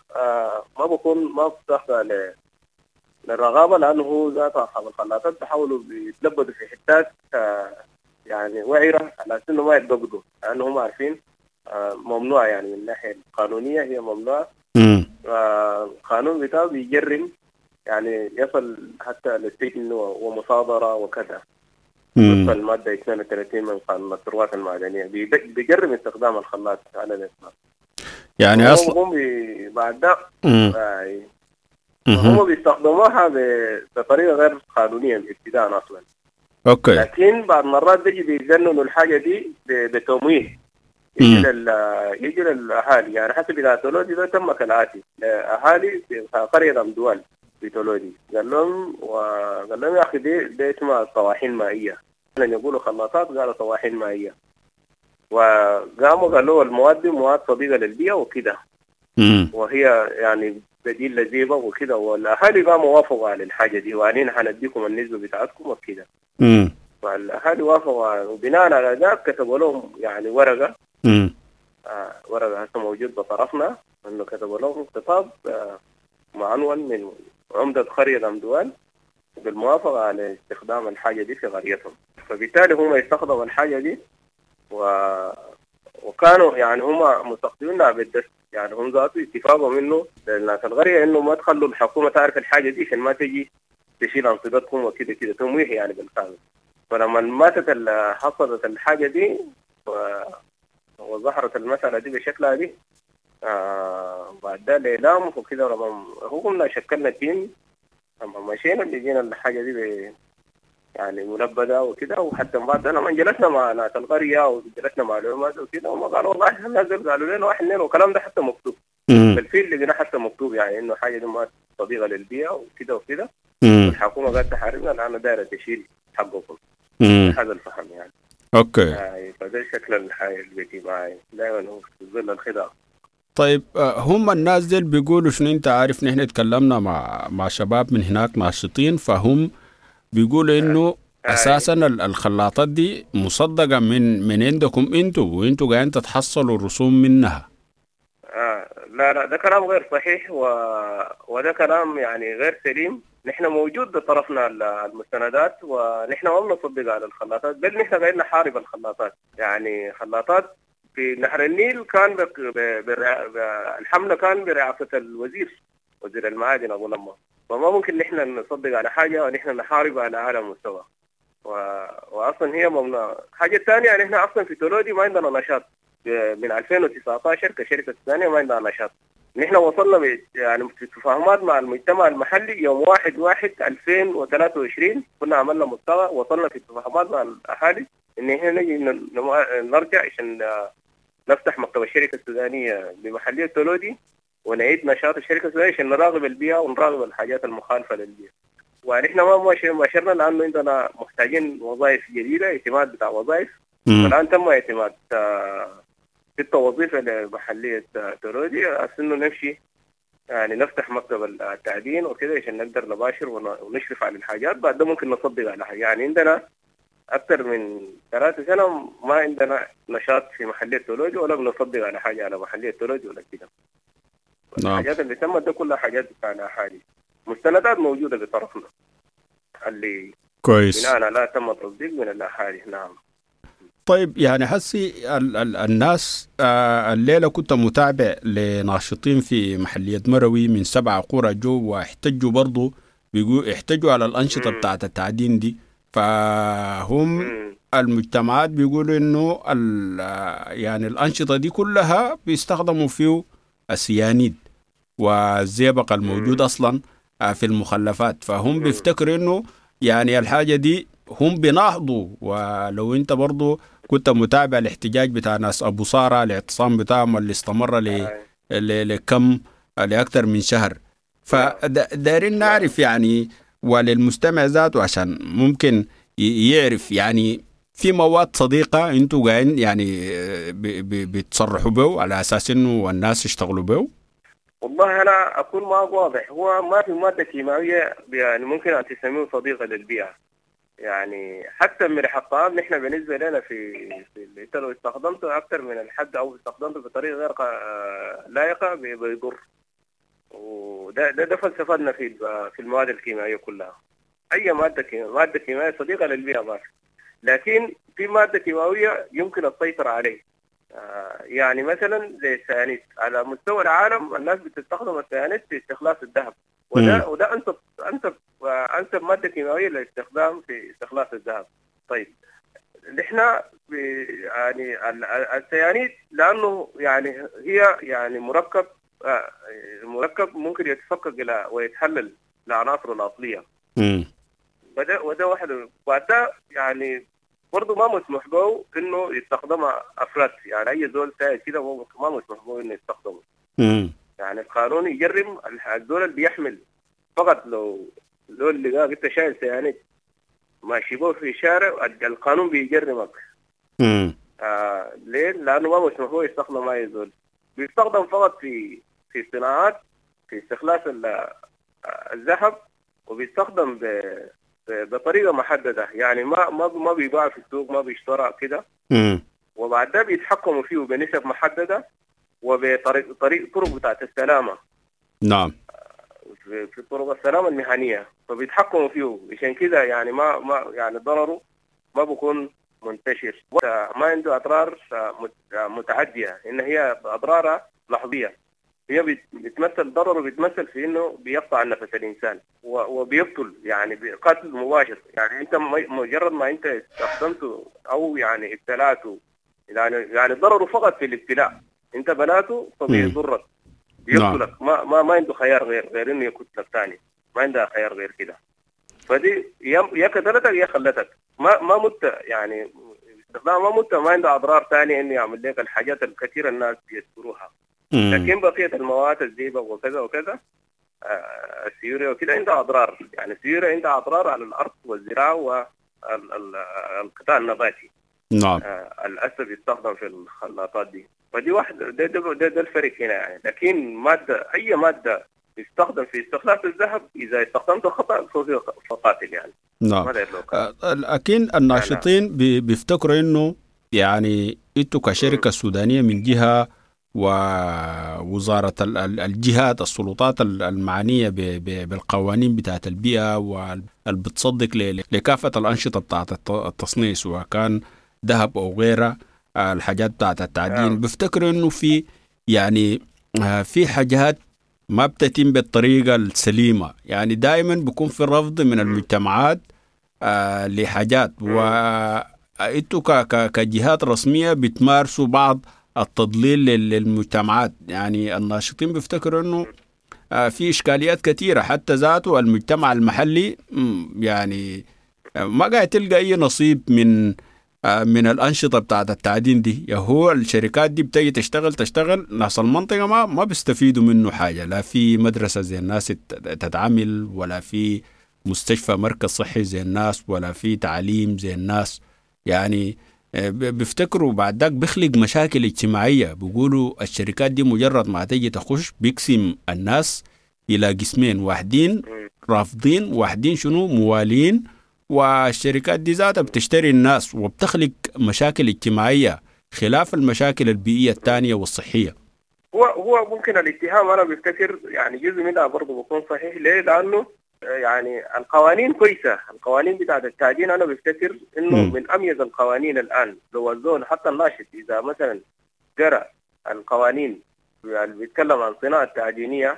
ما بتخضع للرغابة، لأنه هو ذات أصحاب الخلاطات بيحاولوا بيتلبدوا في حتات يعني وعرة على أنه ما يتبقدوا، لأنه هم عارفين ممنوع، يعني من الناحية القانونية هي ممنوع. القانون بتاعه بيجرم، يعني يصل حتى للسجن ومصادرة وكذا. المادة 32 من قانون الثروات المعدنية بيجرم استخدام الخلاط على الإطلاق. يعني أصلا بعد ده هم بيستخدموها بطريقة غير قانونية ابتداء أصلا. أوكي. لكن بعد مرات بيجي بيجننوا الحاجة دي بتمويه يجي للأهالي، يعني حسب إذا تولودي ده تم كالآتي لأهالي في قرية أمدوال في تولودي، قال لهم يا أخي دي اسمها طواحين مائية، لأن يقولوا خلاطات قالوا طواحين مائية، وقاموا قالوا المواد دي مواد صديقة للبيئة وكده، وهي يعني بديل لزيبة وكده، والأهالي قاموا وافقوا على الحاجة دي، وعنين حنديكم النسبة بتاعتكم وكده. فالأهالي وافقوا، وبناء على ذلك كتبوا لهم يعني ورقة ورقة هسه موجود بطرفنا، إنه كتبوا لهم خطاب معنون من عمدة قرية أمدوال بالموافقة على استخدام الحاجة دي في قريتهم. فبالتالي هم يستخدموا الحاجة دي وكانوا يعني هم مستخدمينها بالدست، يعني هم ذاتوا اتفاقوا منه للناس القرية إنه ما تخلوا الحكومة تعرف الحاجة دي عشان ما تجي تشيل أنصبتهم وكده كده تمويه يعني بالكامل. فلما حصلت الحاجة دي وظهرت المسألة دي بشكلها دي بعد ده الإعلام وكده، هو قمنا شكلنا تيم، لما مشينا لقينا الحاجة دي يعني منبذة وكده، وحتى بعد لما جلسنا مع ناس القرية وجلسنا مع العلماء وكده، وما قالوا والله احنا نازل قالوا لنا واحد اثنين، والكلام ده حتى مكتوب بالفيل، لقينا حتى مكتوب يعني انه حاجة دي ما صديقة للبيئة وكده وكده، والحكومة قالت تحاربنا لأنه دايرة تشيل حقكم. هذا الفهم يعني. اوكي. فده شكل الحياة اللي بيجي معي دائما هو في ظل الخداع. طيب هم الناس دي بيقولوا شنو؟ انت عارف نحن اتكلمنا مع شباب من هناك ناشطين، فهم بيقولوا انه اساسا الخلاطات دي مصدقة من عندكم انتوا، وانتوا قاعدين تتحصلوا الرسوم منها. لا ده كلام غير صحيح، وده كلام يعني غير سليم. نحن موجود بطرفنا المستندات، ونحن ما بنصدق على الخلاطات، بل نحن قاعدين نحارب الخلاطات. يعني خلاطات في نهر النيل كان الحملة كان برئاسة وزير المعادن أبو لما. فما ممكن نحن نصدق على حاجة ونحن نحارب على أعلى مستوى. وأصلا هي ممنوع. حاجة ثانية يعني إحنا أصلا في تولودي ما عندنا نشاط من 2019 كشركة ثانية ما عندنا نشاط. نحن وصلنا يعني في تفاهمات مع المجتمع المحلي يوم 1/1/2023 كنا عملنا مستوى، وصلنا في تفاهمات مع الأهالي إن إحنا نجي نرجع عشان نفتح مكتب الشركة السودانية بمحلية تولودي ونعيد نشاط الشركة السودانية عشان نراقب البيئة ونراقب الحاجات المخالفة للبيئة. ونحن ما ماشرنا لأنه عندنا محتاجين وظائف جديدة، اعتماد بتاع وظائف. والآن تم اعتماد 6 وظيفة لمحلية تولودي، إنه نمشي يعني نفتح مكتب التعدين وكذا عشان نقدر نباشر ونشرف على الحاجات. بعد ده ممكن نصدق على حاجة. يعني عندنا أكثر من 3 سنة ما عندنا نشاط في محلية تولودي ولا بنصدق على حاجة على محلية تولودي ولا كده. الحاجات اللي تمت ده كلها حاجات بتاعنا حالي، مستندات موجودة بطرفنا اللي كويس بناء لا تم تصديق من الأهالي. نعم. طيب يعني حسي الناس الليلة كنت متابع لناشطين في محلية مروي من 7 قرى جو واحتجوا برضو احتجوا على الأنشطة بتاعت التعدين دي. فهم المجتمعات بيقولوا إنه يعني الأنشطة دي كلها بيستخدموا فيه السيانيد والزئبق الموجود أصلا في المخلفات. فهم بيفتكروا إنه يعني الحاجة دي هم بيناهضوا. ولو انت برضو كنت متابع الاحتجاج بتاع ناس ابو صارة الاعتصام بتاعهم اللي استمر لأكثر من شهر. فدارين نعرف يعني وللمستمع ذاته عشان ممكن يعرف يعني في مواد صديقة انتوا قاعدين يعني بتصرحوا به على اساس انه الناس يشتغلوا به. والله انا اكون ما واضح، هو ما في مادة كيماوية يعني ممكن ان تسميه صديقة للبيئة. يعني حتى مرح الطعام نحن بالنسبة لنا في انت لو استخدمته أكثر من الحد أو استخدمته بطريقة غير لائقة بيضر. وده فلسفتنا في المواد الكيميائية كلها. أي مادة كيميائية صديقة للبيئة ما في. لكن في مادة كيماوية يمكن السيطرة عليه. يعني مثلا السيانيد على مستوى العالم الناس بتستخدم السيانيد في استخلاص الذهب. وده أنسب مادة كيماوية للاستخدام في استخلاص الذهب. طيب نحن يعني السيانيد لأنه يعني هي يعني مركب ممكن يتفكك إلى ويتحلل لعناصره الأصلية. وده واحد. بعد ده يعني برضه ما مسموح به إنه يستخدمها أفراد. يعني أي زول سائل كده ما مسموح به إنه يستخدمه. يعني القانون يجرم الزول اللي بيحمل فقط لو اللي قال انت شايل سيانيد ماشي به في الشارع القانون بيجرمك. ليه؟ لانه ما مسموح به يستخدم اي زول. بيستخدم فقط في صناعات في استخلاص الذهب، وبيستخدم بطريقه محدده. يعني ما بيباع في السوق، ما بيشترى كده. وبعد ده بيتحكموا فيه بنسب محدده طرق بتاعت السلامه. نعم. في طرق السلامة المهنية فبيتحكموا فيه. عشان كده يعني ما يعني ضرره ما بيكون منتشر، ما عنده أضرار متعدية، إن هي أضرارها لحظية. هي بتمثل ضرره بيتمثل في إنه بيقطع نفس الإنسان وبيقتل يعني بقتل مباشر. يعني أنت مجرد ما أنت استخدمته أو يعني ابتلعته يعني ضرره فقط في الابتلاع. أنت بلاته فبيضرك يقتلك. ما عنده خيار غير انه يقتلك ثاني. ما عنده خيار غير كده. فدي يا قتلتك يا خلتك. ما مت يعني استخدام ما مت ما عنده اضرار ثانيه انه يعمل لك الحاجات الكثيره الناس بيذكروها. لكن بقيه المواد الزئبق وكذا وكذا السيورة وكذا عندها اضرار. يعني السيورة عندها اضرار على الارض والزراعه والقطاع النباتي. نعم. الاسد يستخدم في الخلاطات دي. فدي واحدة ده الفرق هنا يعني. لكن أي مادة يستخدم في استخلاص الذهب إذا استخدمته خطأ فقاتل يعني. نعم. أكيد الناشطين بيفتكروا إنه يعني إنتوا كشركة سودانية من جهة ووزارة الجهات السلطات المعنية بالقوانين بتاعت البيئة والبتصدق لكافة الأنشطة بتاعت التصنيع سواء كان ذهب أو غيره الحاجات بتاعت التعدين. بفتكر انه في يعني في حاجات ما بتتم بالطريقة السليمة، يعني دائما بيكون في رفض من المجتمعات لحاجات، وانتوا كجهات رسمية بتمارسوا بعض التضليل للمجتمعات. يعني الناشطين بيفتكروا انه في اشكاليات كثيرة، حتى ذاته المجتمع المحلي يعني ما قاعد تلقى اي نصيب من الأنشطة بتاعت التعدين دي. هو الشركات دي بتجي تشتغل، ناس المنطقة ما بيستفيدوا منه حاجة، لا في مدرسة زي الناس تتعامل، ولا في مستشفى مركز صحي زي الناس، ولا في تعليم زي الناس. يعني بيفتكروا بعد ذاك بيخلق مشاكل اجتماعية. بيقولوا الشركات دي مجرد ما تيجي تخش بيقسم الناس إلى قسمين، واحدين رافضين واحدين شنو موالين، والشركات دي ذاتها بتشتري الناس وبتخلق مشاكل اجتماعية خلاف المشاكل البيئية الثانية والصحية. هو ممكن الاتهام أنا بفتكر يعني جزء منها برضه بيكون صحيح. ليه؟ لأنه يعني القوانين كويسة، القوانين بتاعت التعدين أنا بفتكر إنه من أميز القوانين الآن. لو الزول حتى الناشط إذا مثلا قرأ القوانين اللي بيتكلم عن صناعة تعدينية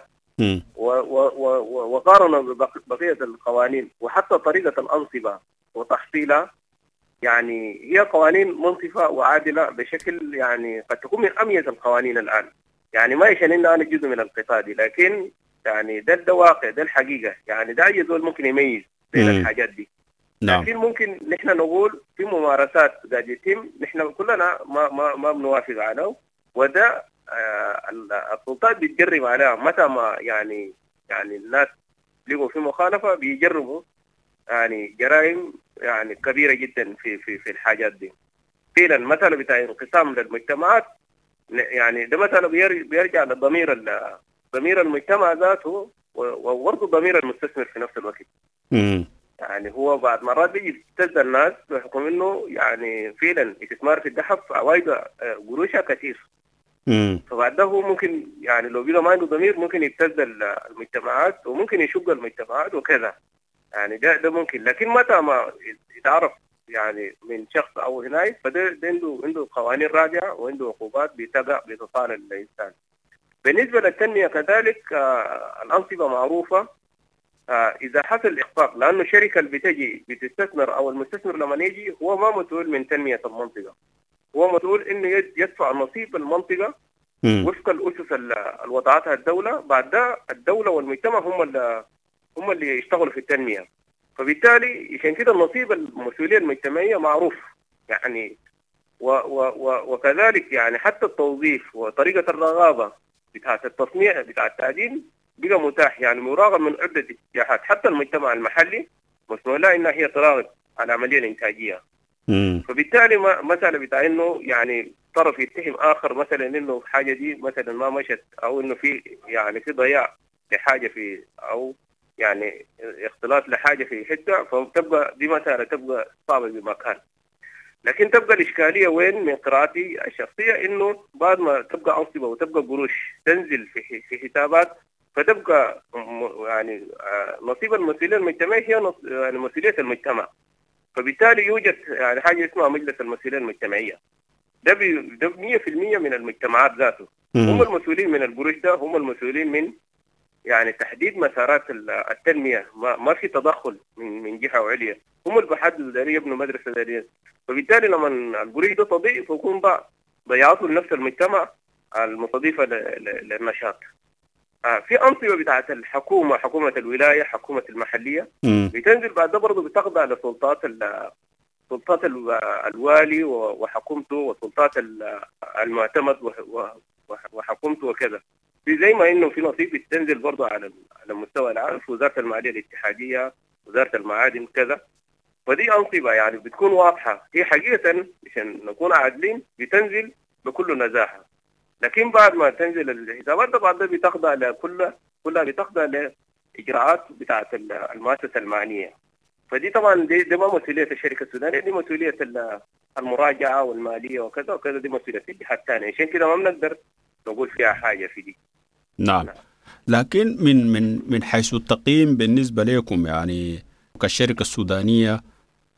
وقارنوا ببقية القوانين وحتى طريقة الأنصبة وتحصيلها، يعني هي قوانين منصفة وعادلة بشكل يعني قد تكون من أميز القوانين الآن. يعني ما يشان إن أنا جزء من القطاع دي، لكن يعني ده واقع، ده الحقيقة. يعني ده أي زول ممكن يميز بين الحاجات دي. لكن ممكن نحن نقول في ممارسات قاعد يتم نحن كلنا ما بنوافق عليه، وده السلطات بتجرب عليها. متى ما يعني الناس لقوا في مخالفة بيجربوا يعني جرائم يعني كبيرة جدا في الحاجات دي. فعلا مثلا بتاع انقسام للمجتمعات، يعني ده مثلا بيرجع لضمير المجتمع ذاته وبرضه ضمير المستثمر في نفس الوقت. يعني هو بعد مرات بيجي يستزد الناس بحكم انه يعني فعلا استثمار في الذهب عوايده قروشها كثير. فبعد ده هو ممكن يعني لو بيقى ما عنده ضمير ممكن يبتز المجتمعات وممكن يشق المجتمعات وكذا. يعني ده ممكن، لكن متى ما يتعرف يعني من شخص او هناك فده عنده قوانين راجعه وعنده عقوبات بتقع بتصال الانسان. بالنسبه للتنميه كذلك الانصبه معروفه. اذا حصل اخفاق، لانه الشركه اللي بتجي بتستثمر او المستثمر لما يجي هو ما مسؤول من تنميه المنطقه، هو مسؤول انه يدفع نصيب المنطقه وفق الاسس اللي وضعتها الدوله. بعد ده الدوله والمجتمع هم اللي يشتغلوا في التنميه. فبالتالي عشان كده النصيب المسؤوليه المجتمعيه معروف يعني. وكذلك يعني حتى التوظيف وطريقه الرغابه بتاعت التصنيع بتاع التعدين بقى متاح، يعني مراقب من عده اتجاهات. حتى المجتمع المحلي مسموح لها انها هي تراقب على العمليه الانتاجيه. فبالتالي مسألة بتاع انه يعني طرف يتهم اخر مثلا انه حاجه دي مثلا ما مشت، او انه في يعني في ضياع لحاجه في، او يعني اختلاط لحاجه في حته، فتبقى دي مسألة تبقى صعبه بمكان. لكن تبقى الاشكاليه وين من قراءتي الشخصيه انه بعد ما تبقى انصبه وتبقى قروش تنزل في حسابات، فتبقى يعني نصيب المسؤوليه المجتمعيه هي يعني مسؤوليه المجتمع. فبالتالي يوجد يعني حاجه اسمها مجلس المسؤوليه المجتمعيه. ده 100% من المجتمعات ذاته هم المسؤولين من القروش، ده هم المسؤولين من يعني تحديد مسارات التنميه. ما في تدخل من جهه عليا، هم اللي بيحددوا ده يبنوا مدرسه داريه. فبالتالي لما القروش ده تضيع فيكون ضيعته لنفس المجتمع المستضيفه للنشاط. في أنظمة بتاعت الحكومة، حكومة الولاية، حكومة المحلية بتنزل بعد ده برضه بتخضع لسلطات الوالي وحكومته وسلطات المعتمد وحكومته وكذا. في زي ما انه في نصيب بتنزل برضه على المستوى العام في وزارة المالية الاتحادية، وزارة المعادن كذا. فدي أنظمة يعني بتكون واضحة، هي حقيقة عشان نكون عادلين بتنزل بكل نزاهة. لكن بعد ما تنزل الحسابات ده بعد ده بتخضع كلها بتخضع لإجراءات بتاعت المؤسسة المعنية. فدي طبعا دي ما مسؤولية الشركة السودانية، دي مسؤولية المراجعة والمالية وكذا وكذا، دي مسؤولية الجهات الثانية. عشان كده ما بنقدر نقول فيها حاجة في دي. نعم. لكن من حيث التقييم بالنسبة لكم يعني كالشركة السودانية،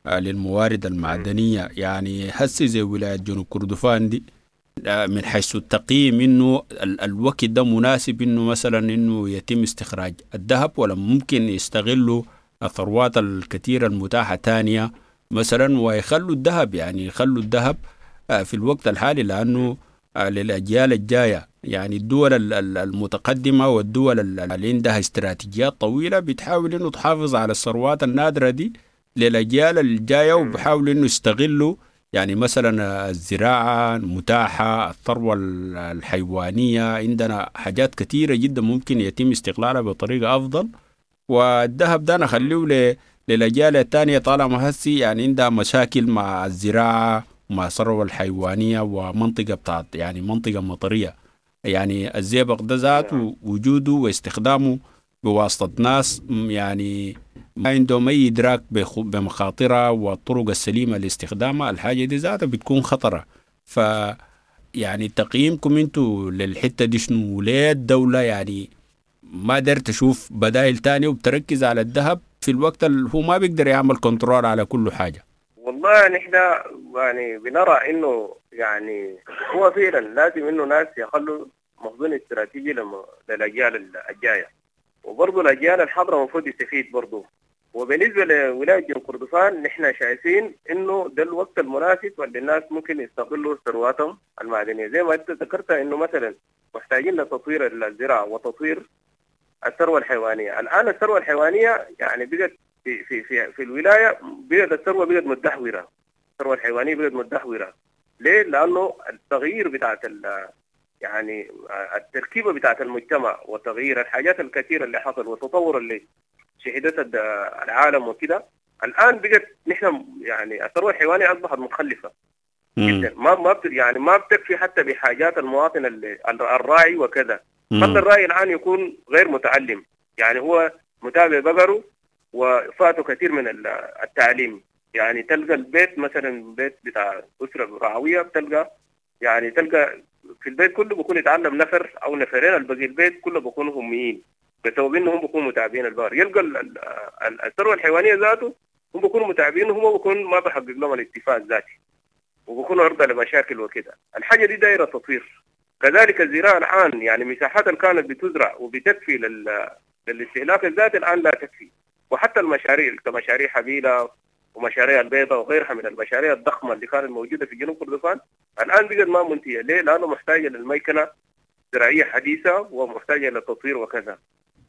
للموارد المعدنية. يعني هسي زي ولاية جنوب كردفان دي من حيث التقييم إنه الوقت ده مناسب إنه مثلا إنه يتم استخراج الذهب، ولا ممكن يستغلوا الثروات الكثيرة المتاحة تانية مثلا ويخلوا الذهب، يعني يخلوا الذهب في الوقت الحالي، لأنه للأجيال الجاية يعني الدول المتقدمة والدول اللي عندها استراتيجيات طويلة بتحاول إنه تحافظ على الثروات النادرة دي للأجيال الجاية، وبحاولوا إنه يستغلوا يعني مثلا الزراعة المتاحة، الثروة الحيوانية، عندنا حاجات كثيرة جدا ممكن يتم استغلالها بطريقة أفضل. والذهب ده نخليه للأجيال الثانية طالما هسي يعني عندها مشاكل مع الزراعة ومع الثروة الحيوانية ومنطقة بتاعت يعني منطقة مطرية. يعني الزئبق ده ذاته وجوده واستخدامه بواسطة ناس يعني ما عندهم أي إدراك بمخاطرها والطرق السليمة لاستخدامها، الحاجة دي ذاتها بتكون خطرة. ف يعني تقييمكم انتوا للحتة دي شنو؟ ليه الدولة يعني ما قدرت تشوف بدائل تانية وبتركز على الذهب في الوقت اللي هو ما بيقدر يعمل كنترول على كل حاجة؟ والله نحن يعني بنرى انه يعني هو فعلا لازم انه ناس يخلوا مخزون استراتيجي للاجيال الجايه، وبرضه الاجيال الحاضره المفروض يستفيد برضه. وبالنسبه لولايه جنوب كردفان نحن شايفين انه ده الوقت المناسب اللي الناس ممكن يستغلوا ثرواتهم المعدنيه، زي ما انت ذكرت انه مثلا محتاجين لتطوير الزراعه وتطوير الثروه الحيوانيه. الان الثروه الحيوانيه يعني بقت في الولايه بقت الثروه بقت متدهوره، الثروه الحيوانيه بقت متدهوره. ليه؟ لانه التغيير بتاعت يعني التركيبه بتاعت المجتمع وتغيير الحاجات الكثيره اللي حصل والتطور اللي شهدت العالم وكده، الان بقت نحن يعني الثروه الحيوانيه اصبحت متخلفه جدا، ما بتكفي حتى بحاجات المواطن الراعي وكذا. خلى الراعي الان يكون غير متعلم، يعني هو متابع بقره وفاته كثير من التعليم. يعني تلقى البيت مثلا بيت بتاع اسره رعويه، بتلقى يعني تلقى في البيت كله بيكون يتعلم نفر او نفرين، الباقي البيت كله بيكونوا هميين بسبب انهم بيكونوا متابعين البقر. يلقى الثروه الحيوانيه ذاته هم بيكونوا متابعين وهم بيكون ما بحقق لهم الاكتفاء الذاتي وبيكونوا عرضه لمشاكل وكده. الحاجه دي دايره تطوير. كذلك الزراعه الان يعني مساحات اللي كانت بتزرع وبتكفي للاستهلاك الذاتي الان لا تكفي. وحتى المشاريع كمشاريع حبيله ومشاريع البيضاء وغيرها من المشاريع الضخمه اللي كانت موجوده في جنوب كردفان الان بقت ما منتهيه. ليه؟ لانه محتاجه للميكنه زراعيه حديثه ومحتاجه للتطوير وكذا.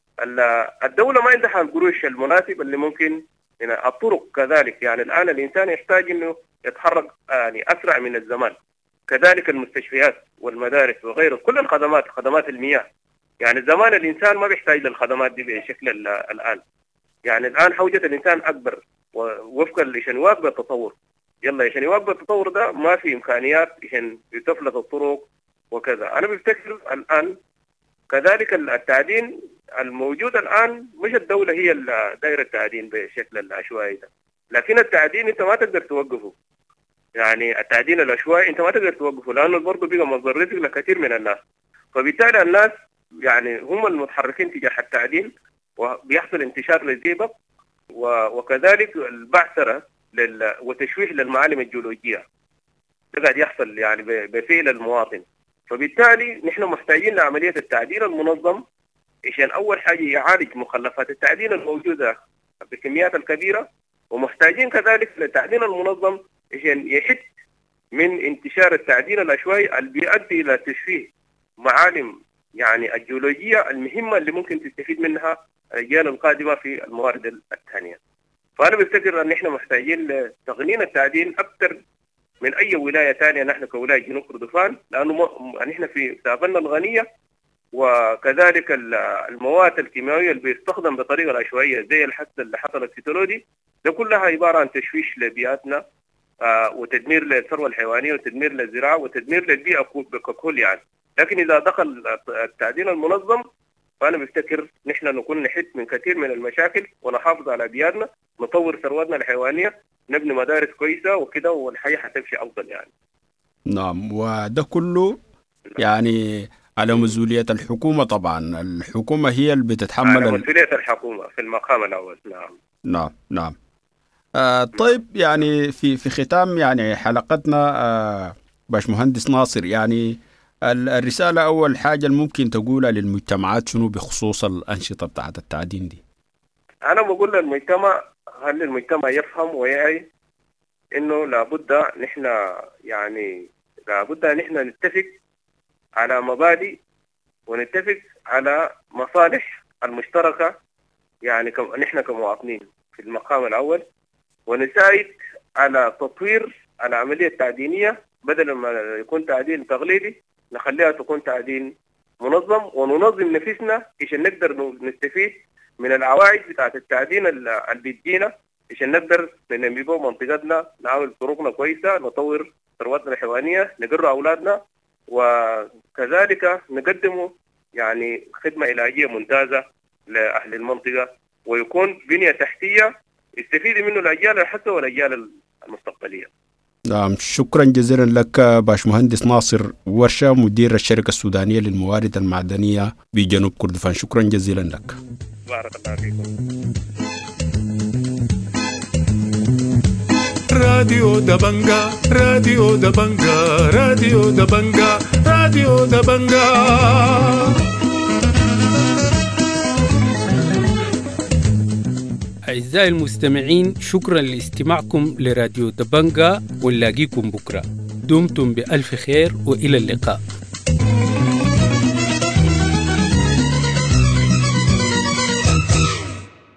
الدوله ما عندها القروش المناسب اللي ممكن يعني الطرق كذلك. يعني الان الانسان يحتاج انه يتحرك يعني اسرع من الزمان. كذلك المستشفيات والمدارس وغيره، كل الخدمات، خدمات المياه. يعني زمان الانسان ما بيحتاج للخدمات دي بشكل الان. يعني الان حوجه الانسان اكبر وفقا عشان يواكب التطور. يلا عشان يواكب التطور ده ما في امكانيات عشان يتفلت الطرق وكذا. انا بفتكر الان كذلك التعدين الموجود الان مش الدوله هي دايره التعدين بشكل العشوائي ده، لكن التعدين انت ما تقدر توقفه. يعني التعدين العشوائي انت ما تقدر توقفه لانه برضه بقى مصدر رزق لكثير من الناس. فبالتالي الناس يعني هم المتحركين تجاه التعدين، وبيحصل انتشار للزئبق وكذلك البعثره وتشويه للمعالم الجيولوجيه. ده قاعد يحصل يعني بفعل المواطن. فبالتالي نحن محتاجين لعمليه التعدين المنظم عشان اول حاجه يعالج مخلفات التعدين الموجوده بالكميات الكبيره، ومحتاجين كذلك للتعدين المنظم عشان يحد من انتشار التعدين العشوائي اللي بيؤدي الى تشويه معالم يعني الجيولوجيه المهمه اللي ممكن تستفيد منها الاجيال القادمه في الموارد الثانيه. فانا بفتكر ان احنا محتاجين لتقنين التعدين اكثر من اي ولايه ثانيه نحن كولايه جنوب كردفان، لانه نحن في سافلنا الغنيه، وكذلك المواد الكيماويه اللي بيستخدم بطريقه عشوائيه زي الحادثه اللي حصلت في تولودي، ده كلها عباره عن تشويش لبيئتنا وتدمير للثروه الحيوانيه وتدمير للزراعه وتدمير للبيئه ككل يعني. لكن اذا دخل التعدين المنظم فانا بفتكر نحن نكون نحد من كثير من المشاكل ونحافظ على بيئتنا، نطور ثرواتنا الحيوانيه، نبني مدارس كويسه وكده، والحياه حتمشي افضل يعني. نعم، وده كله يعني على مسؤولية الحكومة. طبعا الحكومة هي اللي بتتحمل على مسؤولية الحكومة في المقام الأول. نعم نعم نعم. طيب يعني في ختام يعني حلقتنا باشمهندس ناصر، يعني الرسالة أول حاجة ممكن تقولها للمجتمعات شنو بخصوص الأنشطة بتاعت التعدين دي؟ أنا بقول للمجتمع هل المجتمع يفهم ويعي إنه لابد نحن نتفق على مبادئ ونتفق على مصالح المشتركة، يعني نحن كمواطنين في المقام الأول، ونساعد على تطوير العملية التعدينية بدل ما يكون تعدين تقليدي نخليها تكون تعدين منظم، وننظم نفسنا عشان نقدر نستفيد من العوائد بتاعت التعدين اللي بيدينا عشان نقدر ننمي به منطقتنا، نعمل طرقنا كويسة، نطور ثرواتنا الحيوانية، نقر أولادنا، وكذلك نقدم يعني خدمة علاجية ممتازة لأهل المنطقة، ويكون بنية تحتية يستفيد منه الأجيال الحالية والأجيال المستقبلية. نعم، شكرا جزيلا لك باشمهندس ناصر ورشة، مدير الشركة السودانية للموارد المعدنية بجنوب كردفان. شكرا جزيلا لك. بارك الله فيكم. راديو دبنجا راديو دبنجا راديو دبنجا راديو دبنجا. أعزائي المستمعين، شكرا لاستماعكم لراديو دبنجا، ونلاقيكم بكرة. دمتم بألف خير وإلى اللقاء.